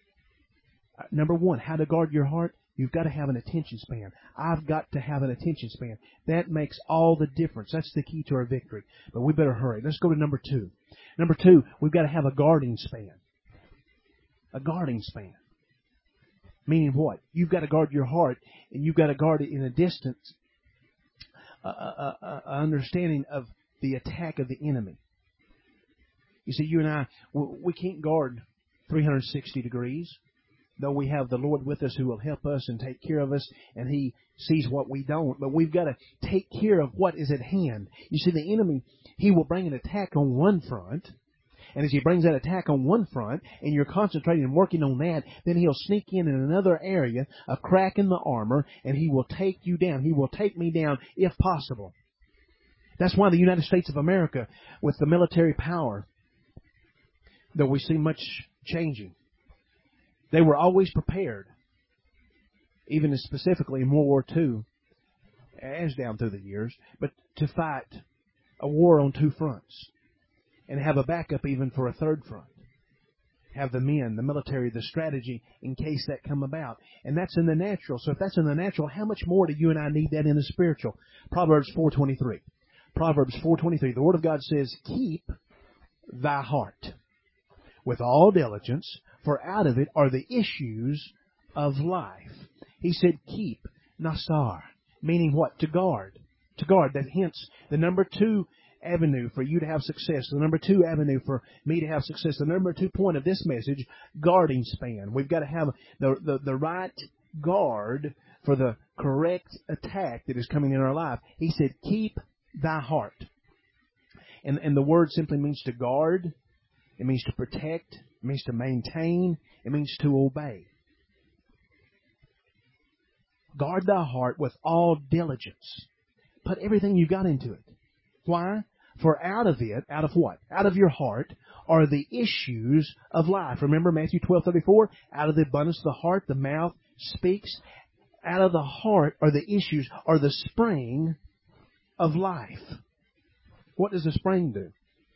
S1: Number one, how to guard your heart. You've got to have an attention span. I've got to have an attention span. That makes all the difference. That's the key to our victory. But we better hurry. Let's go to number two. Number two, we've got to have a guarding span. A guarding span. Meaning what? You've got to guard your heart, and you've got to guard it in a distance, a, a, a, a understanding of the attack of the enemy. You see, you and I, we can't guard three hundred sixty degrees. Though we have the Lord with us who will help us and take care of us, and He sees what we don't. But we've got to take care of what is at hand. You see, the enemy, he will bring an attack on one front. And as he brings that attack on one front, and you're concentrating and working on that, then he'll sneak in in another area, a crack in the armor, and he will take you down. He will take me down if possible. That's why the United States of America, with the military power, though we see much changing, they were always prepared, even specifically in World War Two, as down through the years, but to fight a war on two fronts and have a backup even for a third front. Have the men, the military, the strategy in case that come about. And that's in the natural. So if that's in the natural, how much more do you and I need that in the spiritual? Proverbs four twenty-three. Proverbs four twenty-three. The Word of God says, keep thy heart with all diligence, for out of it are the issues of life. He said, keep, nasar, meaning what? To guard. To guard. That hence the number two avenue for you to have success, the number two avenue for me to have success, the number two point of this message, guarding span. We've got to have the, the, the right guard for the correct attack that is coming in our life. He said, keep thy heart. And, and the word simply means to guard. It means to protect. It means to maintain. It means to obey. Guard thy heart with all diligence. Put everything you've got into it. Why? For out of it, out of what? Out of your heart are the issues of life. Remember Matthew twelve thirty-four? Out of the abundance of the heart, the mouth speaks. Out of the heart are the issues, are the spring of life. What does the spring do?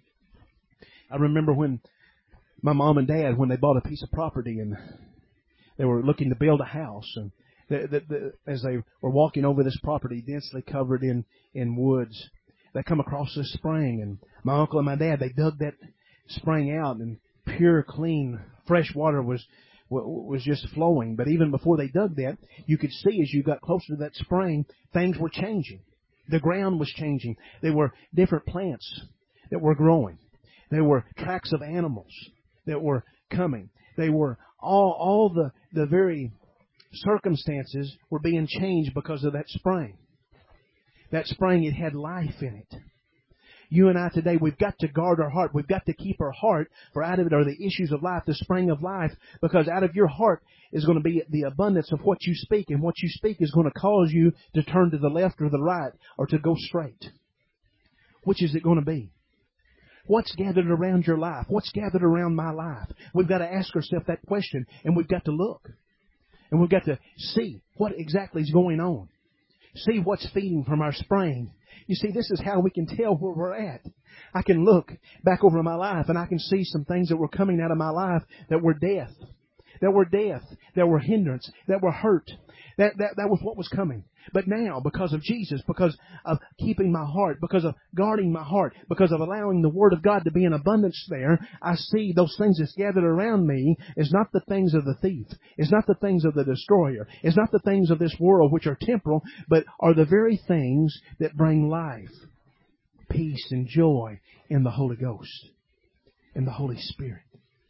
S1: I remember when my mom and dad, when they bought a piece of property and they were looking to build a house, and the, the, the, as they were walking over this property densely covered in, in woods, they come across this spring, and my uncle and my dad, they dug that spring out, and pure, clean, fresh water was was just flowing. But even before they dug that, you could see as you got closer to that spring, things were changing. The ground was changing. There were different plants that were growing. There were tracks of animals that were coming. They were all all the, the very circumstances were being changed because of that spring. That spring, it had life in it. You and I today, we've got to guard our heart. We've got to keep our heart, for out of it are the issues of life, the spring of life, because out of your heart is going to be the abundance of what you speak, and what you speak is going to cause you to turn to the left or the right or to go straight. Which is it going to be? What's gathered around your life? What's gathered around my life? We've got to ask ourselves that question, and we've got to look. And we've got to see what exactly is going on. See what's feeding from our spring. You see, this is how we can tell where we're at. I can look back over my life and I can see some things that were coming out of my life that were death. That were death. That were hindrance. That were hurt. That, that, that was what was coming. But now, because of Jesus, because of keeping my heart, because of guarding my heart, because of allowing the Word of God to be in abundance there, I see those things that's gathered around me is not the things of the thief. It's not the things of the destroyer. It's not the things of this world which are temporal, but are the very things that bring life, peace, and joy in the Holy Ghost, in the Holy Spirit.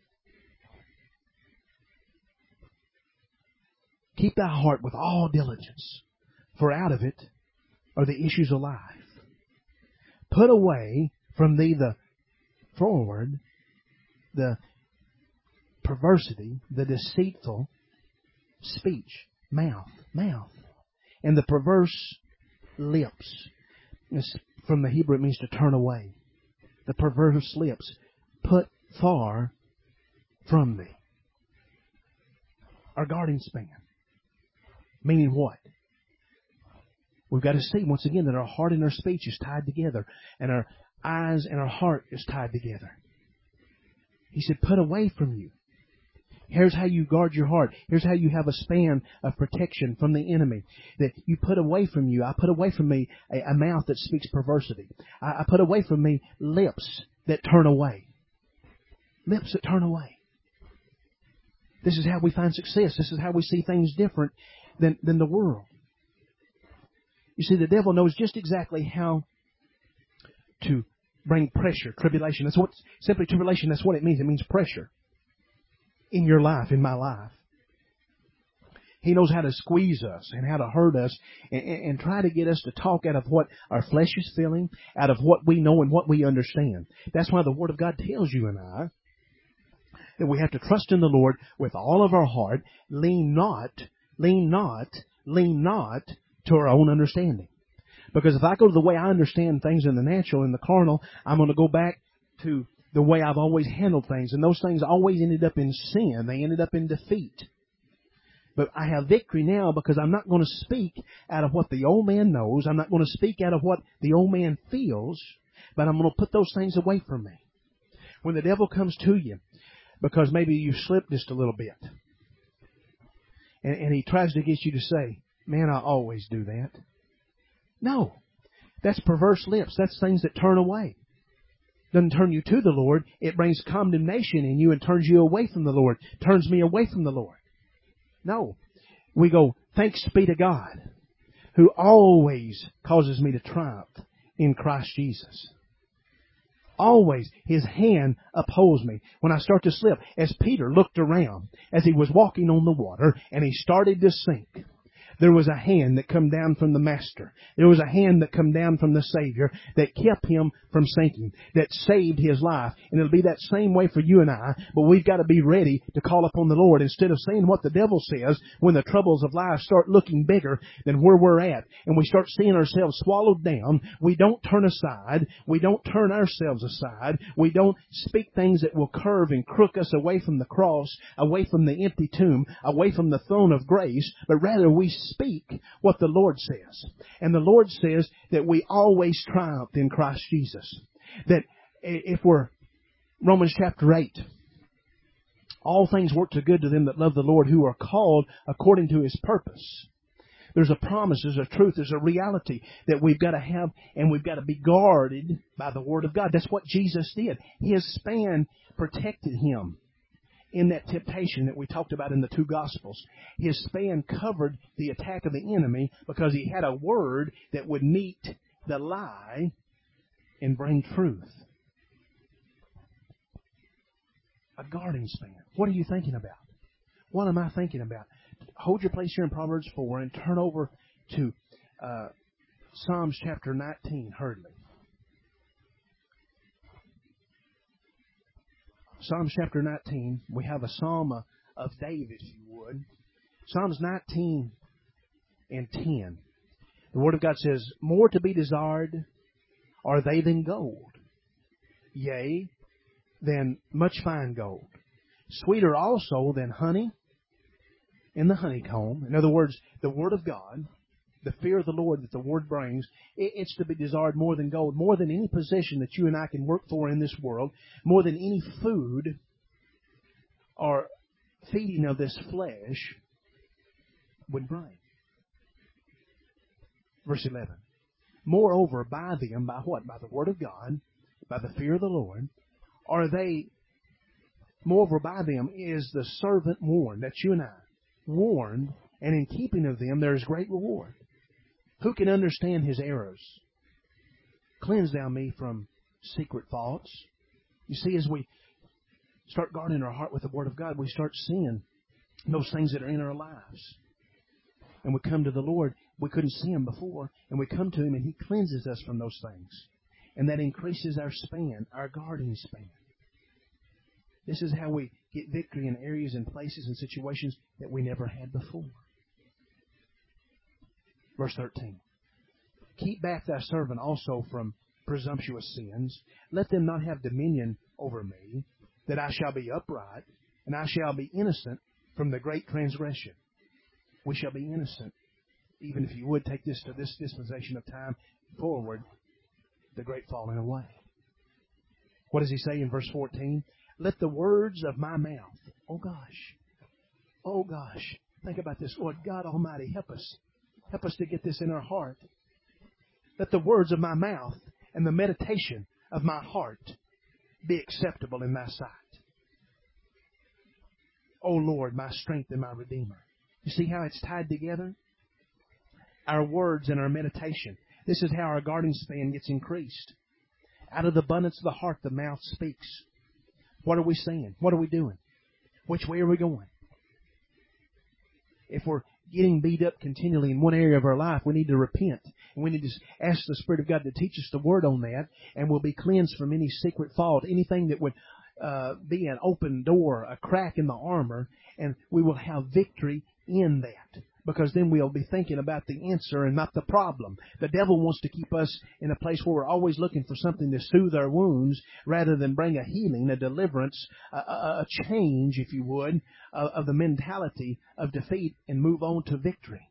S1: Keep thy heart with all diligence, for out of it are the issues of life. Put away from thee the forward the perversity, the deceitful speech, mouth, mouth, and the perverse lips. It's, from the Hebrew, it means to turn away. The perverse lips, put far from thee. Our guarding span. Meaning what? We've got to see, once again, that our heart and our speech is tied together, and our eyes and our heart is tied together. He said, put away from you. Here's how you guard your heart. Here's how you have a span of protection from the enemy. That you put away from you. I put away from me a, a mouth that speaks perversity. I, I put away from me lips that turn away. Lips that turn away. This is how we find success. This is how we see things different than, than the world. You see, the devil knows just exactly how to bring pressure, tribulation. That's what, simply tribulation, that's what it means. It means pressure. In your life, in my life. He knows how to squeeze us and how to hurt us and, and, and try to get us to talk out of what our flesh is feeling, out of what we know and what we understand. That's why the Word of God tells you and I that we have to trust in the Lord with all of our heart, lean not, lean not, lean not to our own understanding. Because if I go to the way I understand things in the natural, in the carnal, I'm going to go back to the way I've always handled things. And those things always ended up in sin. They ended up in defeat. But I have victory now because I'm not going to speak out of what the old man knows. I'm not going to speak out of what the old man feels. But I'm going to put those things away from me. When the devil comes to you, because maybe you slipped just a little bit, and, and he tries to get you to say, man, I always do that. No. That's perverse lips. That's things that turn away. Doesn't turn you to the Lord. It brings condemnation in you and turns you away from the Lord. Turns me away from the Lord. No. We go, thanks be to God, who always causes me to triumph in Christ Jesus. Always His hand upholds me when I start to slip. As Peter looked around as he was walking on the water and he started to sink, there was a hand that come down from the Master. There was a hand that come down from the Savior that kept him from sinking, that saved his life. And it'll be that same way for you and I, but we've got to be ready to call upon the Lord instead of saying what the devil says when the troubles of life start looking bigger than where we're at and we start seeing ourselves swallowed down. We don't turn aside. We don't turn ourselves aside. We don't speak things that will curve and crook us away from the cross, away from the empty tomb, away from the throne of grace, but rather we speak what the Lord says. And the Lord says that we always triumph in Christ Jesus. That if we're, Romans chapter eight, all things work to good to them that love the Lord, who are called according to His purpose. There's a promise, there's a truth, there's a reality that we've got to have, and we've got to be guarded by the Word of God. That's what Jesus did. His span protected Him. In that temptation that we talked about in the two Gospels, His span covered the attack of the enemy because He had a word that would meet the lie and bring truth. A guarding span. What are you thinking about? What am I thinking about? Hold your place here in Proverbs four and turn over to uh, Psalms chapter nineteen hurriedly. Psalms chapter nineteen, we have a psalm of David, if you would. Psalms nineteen and ten. The Word of God says, more to be desired are they than gold, yea, than much fine gold. Sweeter also than honey in the honeycomb. In other words, the Word of God, the fear of the Lord that the Word brings, it's to be desired more than gold, more than any possession that you and I can work for in this world, more than any food or feeding of this flesh would bring. Verse eleven. Moreover, by them, by what? By the Word of God, by the fear of the Lord, are they, moreover by them is the servant warned, that's you and I, warned, and in keeping of them there is great reward. Who can understand his errors? Cleanse thou me from secret thoughts. You see, as we start guarding our heart with the Word of God, we start seeing those things that are in our lives. And we come to the Lord. We couldn't see Him before. And we come to Him and He cleanses us from those things. And that increases our span, our guarding span. This is how we get victory in areas and places and situations that we never had before. Verse thirteen. Keep back thy servant also from presumptuous sins. Let them not have dominion over me, that I shall be upright, and I shall be innocent from the great transgression. We shall be innocent, even if you would take this to this dispensation of time forward, the great falling away. What does he say in verse fourteen? Let the words of my mouth, oh gosh, oh gosh, think about this. Lord God Almighty, help us. Help us to get this in our heart. Let the words of my mouth and the meditation of my heart be acceptable in thy sight. O Lord, my strength and my Redeemer. You see how it's tied together? Our words and our meditation. This is how our guarding span gets increased. Out of the abundance of the heart, the mouth speaks. What are we saying? What are we doing? Which way are we going? If we're getting beat up continually in one area of our life, we need to repent. And we need to ask the Spirit of God to teach us the Word on that, and we'll be cleansed from any secret fault, anything that would uh, be an open door, a crack in the armor, and we will have victory in that. Because then we'll be thinking about the answer and not the problem. The devil wants to keep us in a place where we're always looking for something to soothe our wounds rather than bring a healing, a deliverance, a, a, a change, if you would, of, of the mentality of defeat and move on to victory.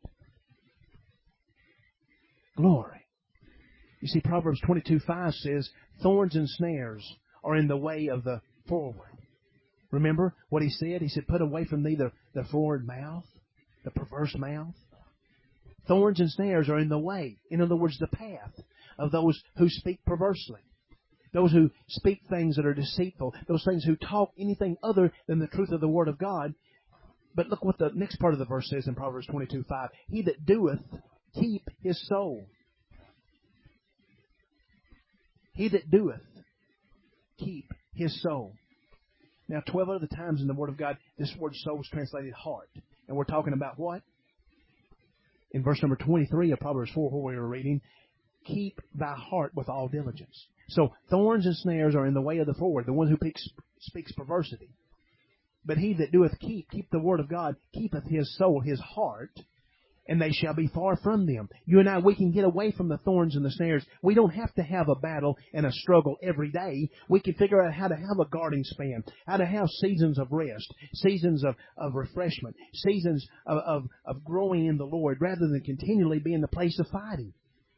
S1: Glory. You see, Proverbs twenty-two five says, thorns and snares are in the way of the forward. Remember what he said? He said, put away from thee the, the forward mouth. The perverse mouth. Thorns and snares are in the way. In other words, the path of those who speak perversely. Those who speak things that are deceitful. Those things who talk anything other than the truth of the Word of God. But look what the next part of the verse says in Proverbs twenty-two five. He that doeth, keep his soul. He that doeth, keep his soul. Now, twelve other times in the Word of God, this word soul is translated heart. And we're talking about what? In verse number twenty-three of Proverbs four, where we were reading, keep thy heart with all diligence. So, thorns and snares are in the way of the forward, the one who speaks, speaks perversity. But he that doeth keep, keep the word of God, keepeth his soul, his heart, and they shall be far from them. You and I, we can get away from the thorns and the snares. We don't have to have a battle and a struggle every day. We can figure out how to have a guarding span, how to have seasons of rest, seasons of, of refreshment, seasons of, of, of growing in the Lord rather than continually be in the place of fighting.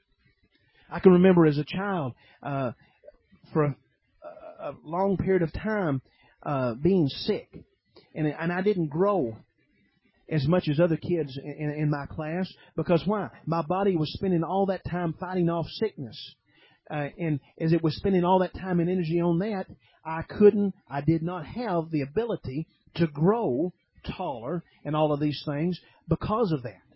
S1: I can remember as a child, uh, for a, a long period of time, uh, being sick. And, and I didn't grow as much as other kids in, in my class. Because why? My body was spending all that time fighting off sickness. Uh, and as it was spending all that time and energy on that, I couldn't, I did not have the ability to grow taller and all of these things because of that.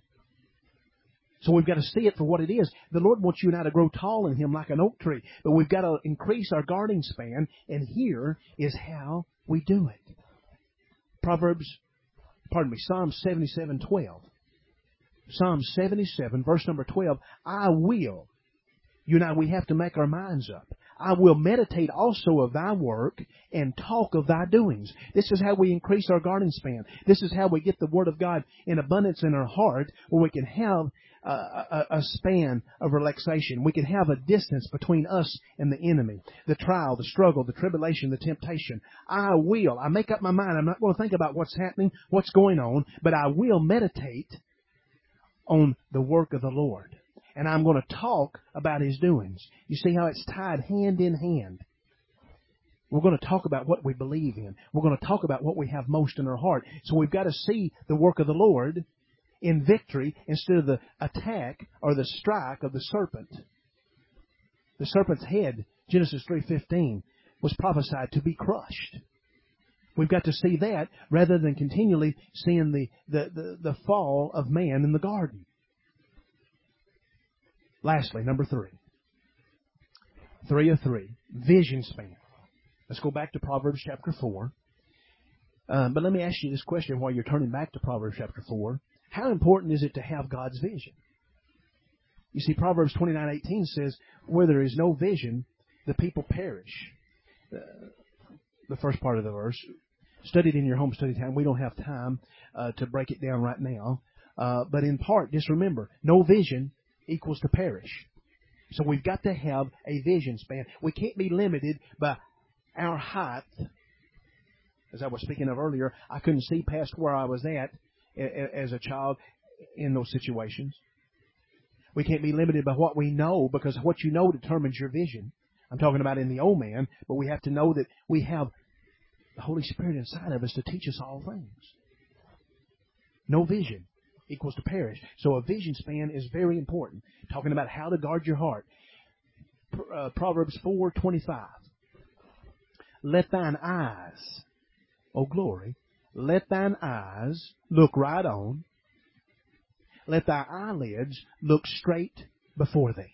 S1: So we've got to see it for what it is. The Lord wants you and I to grow tall in Him like an oak tree. But we've got to increase our guarding span. And here is how we do it. Proverbs Pardon me, Psalm seventy-seven twelve. Psalm seventy-seven, verse number twelve. I will. You and I, we have to make our minds up. I will meditate also of thy work and talk of thy doings. This is how we increase our guarding span. This is how we get the Word of God in abundance in our heart, where we can have a, a, a span of relaxation. We can have a distance between us and the enemy, the trial, the struggle, the tribulation, the temptation. I will. I make up my mind. I'm not going to think about what's happening, what's going on, but I will meditate on the work of the Lord. And I'm going to talk about His doings. You see how it's tied hand in hand. We're going to talk about what we believe in. We're going to talk about what we have most in our heart. So we've got to see the work of the Lord in victory instead of the attack or the strike of the serpent. The serpent's head, Genesis three fifteen, was prophesied to be crushed. We've got to see that rather than continually seeing the, the, the, the fall of man in the garden. Lastly, number three. Three of three. Vision span. Let's go back to Proverbs chapter four. Uh, but let me ask you this question while you're turning back to Proverbs chapter four. How important is it to have God's vision? You see, Proverbs twenty-nine eighteen says, where there is no vision, the people perish. Uh, the first part of the verse. Study it in your home study time. We don't have time uh, to break it down right now. Uh, but in part, just remember, no vision equals to perish. So we've got to have a vision span. We can't be limited by our height. As I was speaking of earlier, I couldn't see past where I was at as a child in those situations. We can't be limited by what we know, because what you know determines your vision. I'm talking about in the old man, but we have to know that we have the Holy Spirit inside of us to teach us all things. No vision equals to perish. So a vision span is very important. Talking about how to guard your heart. Uh, Proverbs four twenty-five. Let thine eyes, O glory, let thine eyes look right on. Let thy eyelids look straight before thee.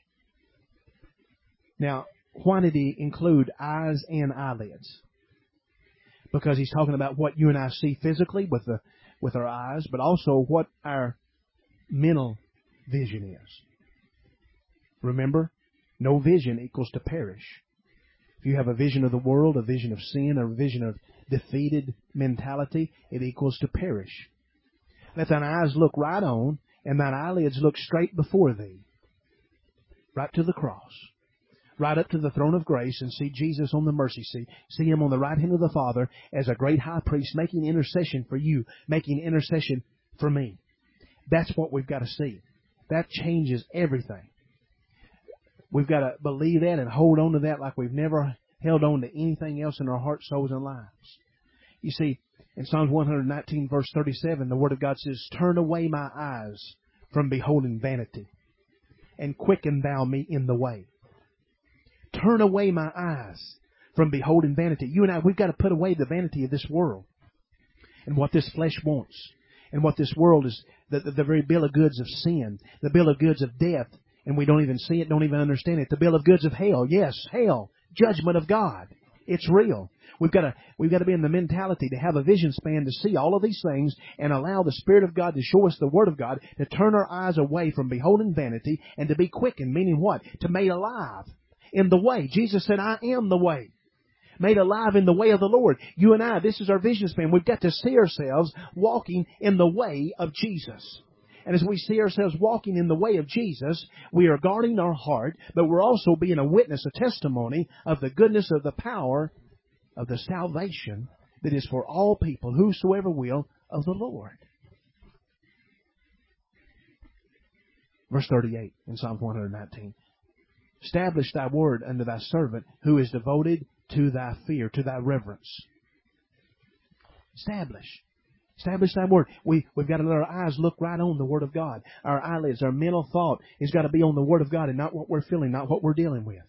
S1: Now, why did he include eyes and eyelids? Because he's talking about what you and I see physically with the with our eyes, but also what our mental vision is. Remember, no vision equals to perish. If you have a vision of the world, a vision of sin, a vision of defeated mentality, it equals to perish. Let thine eyes look right on, and thine eyelids look straight before thee. Right to the cross. Right up to the throne of grace, and see Jesus on the mercy seat. See Him on the right hand of the Father as a great high priest making intercession for you, making intercession for me. That's what we've got to see. That changes everything. We've got to believe that and hold on to that like we've never held on to anything else in our hearts, souls, and lives. You see, in Psalms one nineteen, verse thirty-seven, the Word of God says, "Turn away my eyes from beholding vanity, and quicken thou me in the way." Turn away my eyes from beholding vanity. You and I, we've got to put away the vanity of this world and what this flesh wants and what this world is, the, the, the very bill of goods of sin, the bill of goods of death, and we don't even see it, don't even understand it. The bill of goods of hell. Yes, hell, judgment of God. It's real. We've got to, we've got to be in the mentality to have a vision span to see all of these things and allow the Spirit of God to show us the Word of God, to turn our eyes away from beholding vanity and to be quickened, meaning what? To made alive in the way. Jesus said, "I am the way." Made alive in the way of the Lord. You and I, this is our vision span. We've got to see ourselves walking in the way of Jesus. And as we see ourselves walking in the way of Jesus, we are guarding our heart, but we're also being a witness, a testimony of the goodness of the power of the salvation that is for all people, whosoever will, of the Lord. Verse thirty-eight in Psalm one nineteen. Establish thy word unto thy servant who is devoted to thy fear, to thy reverence. Establish. Establish thy word. We, we've got to let our eyes look right on the Word of God. Our eyelids, our mental thought has got to be on the Word of God and not what we're feeling, not what we're dealing with.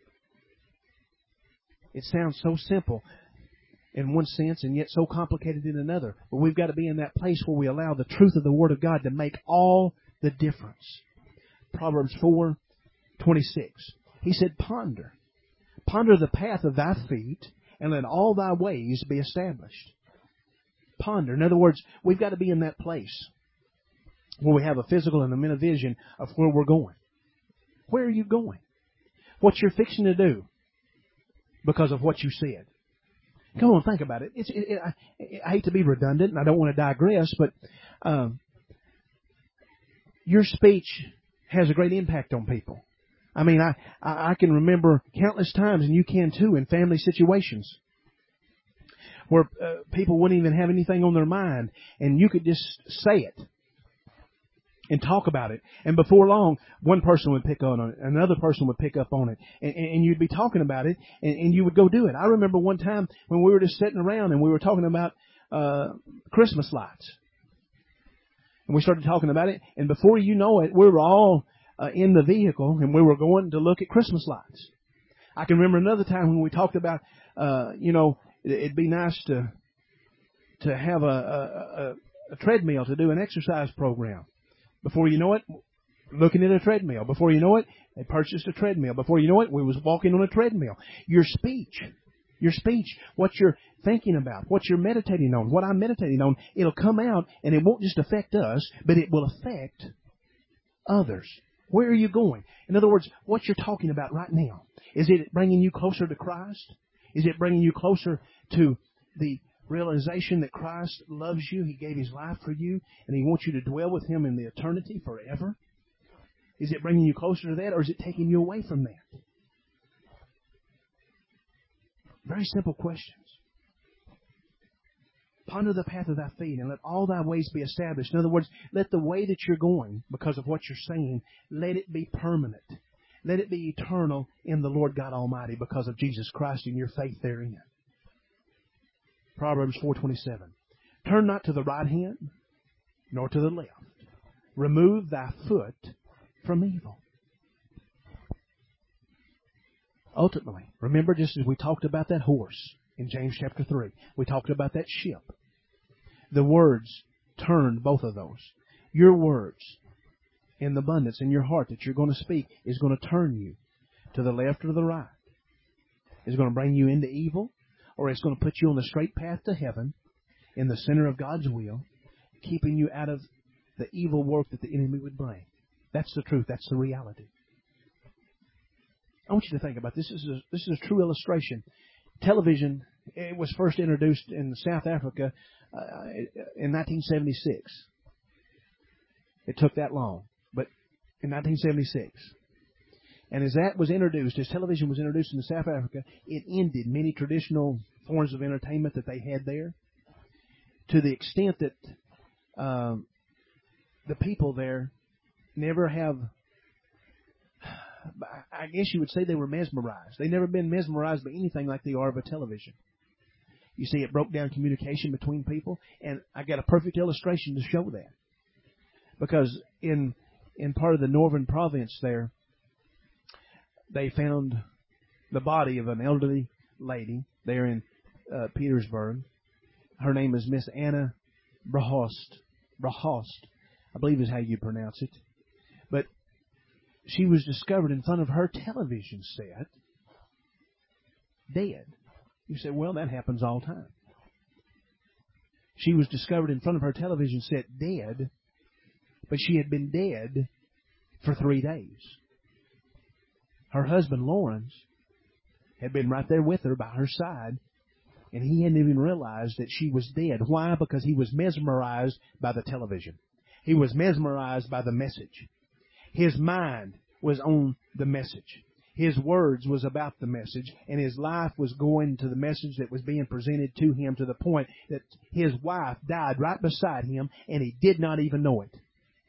S1: It sounds so simple in one sense and yet so complicated in another. But we've got to be in that place where we allow the truth of the Word of God to make all the difference. Proverbs four twenty-six. He said, "Ponder. Ponder the path of thy feet, and let all thy ways be established." Ponder. In other words, we've got to be in that place where we have a physical and a mental vision of where we're going. Where are you going? What you're fixing to do because of what you said. Come on, think about it. It's, it, it I, I hate to be redundant, and I don't want to digress, but um, your speech has a great impact on people. I mean, I, I can remember countless times, and you can too, in family situations where uh, people wouldn't even have anything on their mind, and you could just say it and talk about it. And before long, one person would pick on it, another person would pick up on it, and, and you'd be talking about it, and, and you would go do it. I remember one time when we were just sitting around and we were talking about uh, Christmas lights. And we started talking about it, and before you know it, we were all uh, in the vehicle, and we were going to look at Christmas lights. I can remember another time when we talked about, uh, you know, it'd be nice to to have a, a, a, a treadmill to do an exercise program. Before you know it, looking at a treadmill. Before you know it, they purchased a treadmill. Before you know it, we was walking on a treadmill. Your speech, your speech, what you're thinking about, what you're meditating on, what I'm meditating on, it'll come out, and it won't just affect us, but it will affect others. Where are you going? In other words, what you're talking about right now, is it bringing you closer to Christ? Is it bringing you closer to the realization that Christ loves you, He gave His life for you, and He wants you to dwell with Him in the eternity forever? Is it bringing you closer to that, or is it taking you away from that? Very simple questions. Ponder the path of thy feet, and let all thy ways be established. In other words, let the way that you're going, because of what you're saying, let it be permanent. Let it be eternal in the Lord God Almighty because of Jesus Christ and your faith therein. Proverbs four twenty-seven. Turn not to the right hand, nor to the left. Remove thy foot from evil. Ultimately, remember, just as we talked about that horse in James chapter three, we talked about that ship. The words turned both of those. Your words in the abundance in your heart that you're going to speak is going to turn you to the left or the right. It's going to bring you into evil, or it's going to put you on the straight path to heaven in the center of God's will, keeping you out of the evil work that the enemy would bring. That's the truth. That's the reality. I want you to think about this. This is a, this is a true illustration. Television, it was first introduced in South Africa uh, in nineteen seventy-six. It took that long, but in nineteen seventy-six. And as that was introduced, as television was introduced in South Africa, it ended many traditional forms of entertainment that they had there, to the extent that um, the people there never have, I guess you would say they were mesmerized. They've never been mesmerized by anything like they are by television. You see, it broke down communication between people, and I got a perfect illustration to show that. Because in in part of the northern province there, they found the body of an elderly lady there in uh, Petersburg. Her name is Miss Anna Brahost. Brahost, I believe is how you pronounce it. But she was discovered in front of her television set, dead. You say, well, that happens all the time. She was discovered in front of her television set, dead, but she had been dead for three days. Her husband, Lawrence, had been right there with her by her side, and he hadn't even realized that she was dead. Why? Because he was mesmerized by the television. He was mesmerized by the message. His mind was on the message. His words was about the message, and his life was going to the message that was being presented to him, to the point that his wife died right beside him, and he did not even know it.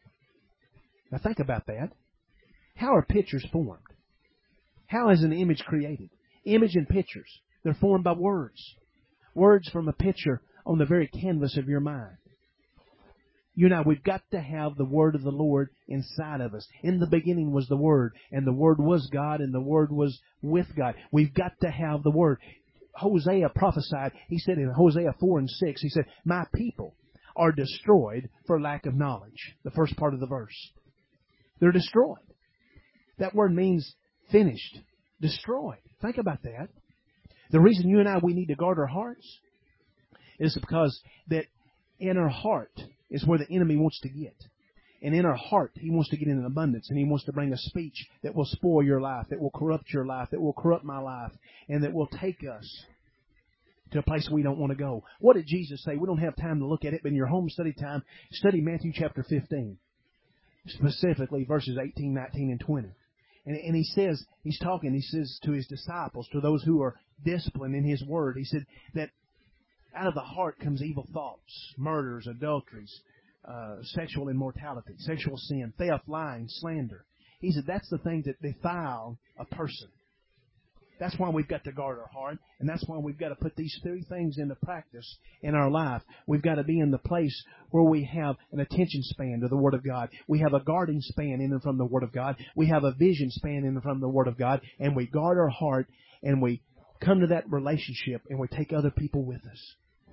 S1: Now think about that. How are pictures formed? How is an image created? Image and pictures, they're formed by words. Words from a picture on the very canvas of your mind. You and I, we've got to have the Word of the Lord inside of us. In the beginning was the Word, and the Word was God, and the Word was with God. We've got to have the Word. Hosea prophesied, he said in Hosea four and six, he said, my people are destroyed for lack of knowledge. The first part of the verse. They're destroyed. That word means finished, destroyed. Think about that. The reason you and I, we need to guard our hearts is because that in our heart is where the enemy wants to get. And in our heart, he wants to get in an abundance, and he wants to bring a speech that will spoil your life, that will corrupt your life, that will corrupt my life, and that will take us to a place we don't want to go. What did Jesus say? We don't have time to look at it, but in your home study time, study Matthew chapter fifteen, specifically verses eighteen, nineteen, and twenty. And, and he says, he's talking, he says to his disciples, to those who are disciplined in his word, he said that out of the heart comes evil thoughts, murders, adulteries, uh, sexual immortality, sexual sin, theft, lying, slander. He said that's the things that defile a person. That's why we've got to guard our heart, and that's why we've got to put these three things into practice in our life. We've got to be in the place where we have an attention span to the Word of God. We have a guarding span in and from the Word of God. We have a vision span in and from the Word of God, and we guard our heart, and we come to that relationship, and we take other people with us.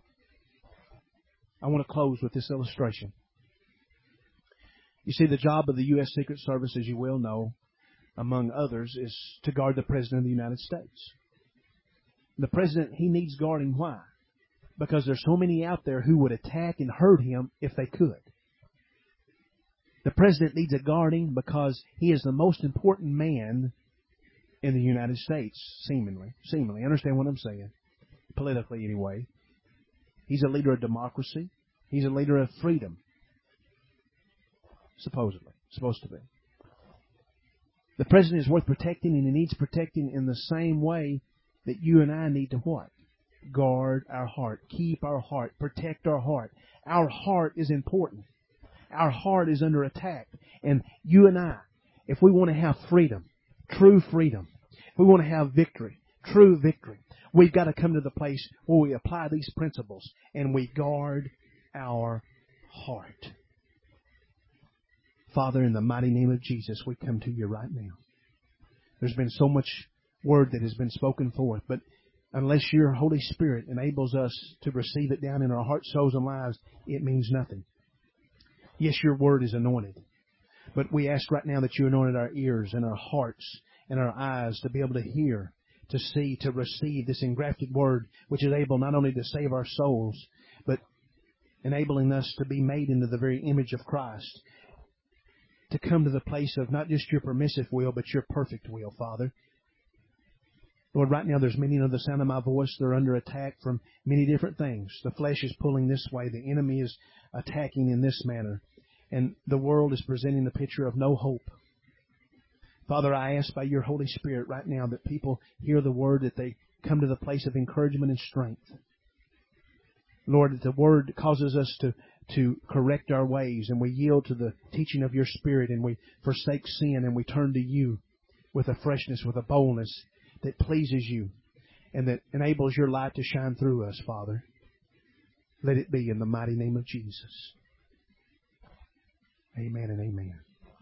S1: I want to close with this illustration. You see, the job of the U S Secret Service, as you well know, among others, is to guard the President of the United States. The President, he needs guarding. Why? Because there's so many out there who would attack and hurt him if they could. The President needs a guarding because he is the most important man in the United States, seemingly. Seemingly. Understand what I'm saying? Politically, anyway. He's a leader of democracy. He's a leader of freedom. Supposedly. Supposed to be. The President is worth protecting, and he needs protecting in the same way that you and I need to what? Guard our heart. Keep our heart. Protect our heart. Our heart is important. Our heart is under attack. And you and I, if we want to have freedom, true freedom, if we want to have victory, true victory, we've got to come to the place where we apply these principles and we guard our heart. Father, in the mighty name of Jesus, we come to you right now. There's been so much word that has been spoken forth, but unless your Holy Spirit enables us to receive it down in our hearts, souls, and lives, it means nothing. Yes, your word is anointed, but we ask right now that you anointed our ears and our hearts and our eyes to be able to hear, to see, to receive this engrafted word, which is able not only to save our souls, but enabling us to be made into the very image of Christ, to come to the place of not just your permissive will, but your perfect will, Father. Lord, right now there's many under the sound of my voice. They're under attack from many different things. The flesh is pulling this way. The enemy is attacking in this manner. And the world is presenting the picture of no hope. Father, I ask by your Holy Spirit right now that people hear the word, that they come to the place of encouragement and strength. Lord, that the word causes us to, to correct our ways, and we yield to the teaching of your Spirit, and we forsake sin, and we turn to you with a freshness, with a boldness that pleases you and that enables your light to shine through us, Father. Let it be in the mighty name of Jesus. Amen and amen.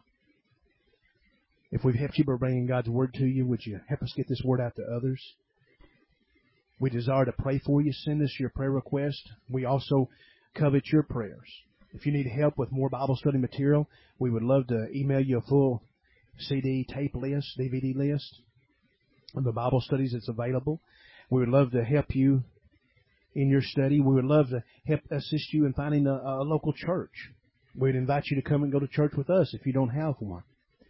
S1: If we've helped you by bringing God's word to you, would you help us get this word out to others? We desire to pray for you. Send us your prayer request. We also covet your prayers. If you need help with more Bible study material, we would love to email you a full C D, tape list, D V D list of the Bible studies that's available. We would love to help you in your study. We would love to help assist you in finding a, a local church. We'd invite you to come and go to church with us if you don't have one.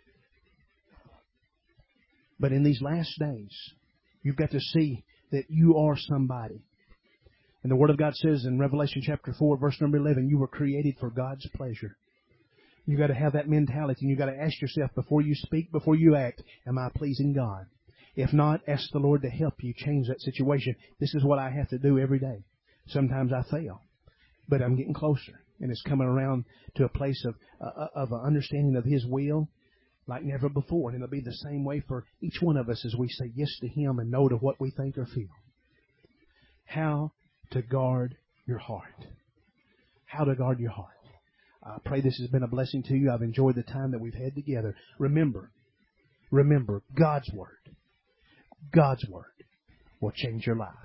S1: But in these last days, you've got to see that you are somebody. And the Word of God says in Revelation chapter four, verse number eleven, you were created for God's pleasure. You've got to have that mentality, and you've got to ask yourself before you speak, before you act, am I pleasing God? If not, ask the Lord to help you change that situation. This is what I have to do every day. Sometimes I fail, but I'm getting closer, and it's coming around to a place of uh, of an understanding of His will like never before. And it'll be the same way for each one of us as we say yes to Him and no to what we think or feel. How to guard your heart. How to guard your heart. I pray this has been a blessing to you. I've enjoyed the time that we've had together. Remember, remember, God's Word, God's Word will change your life.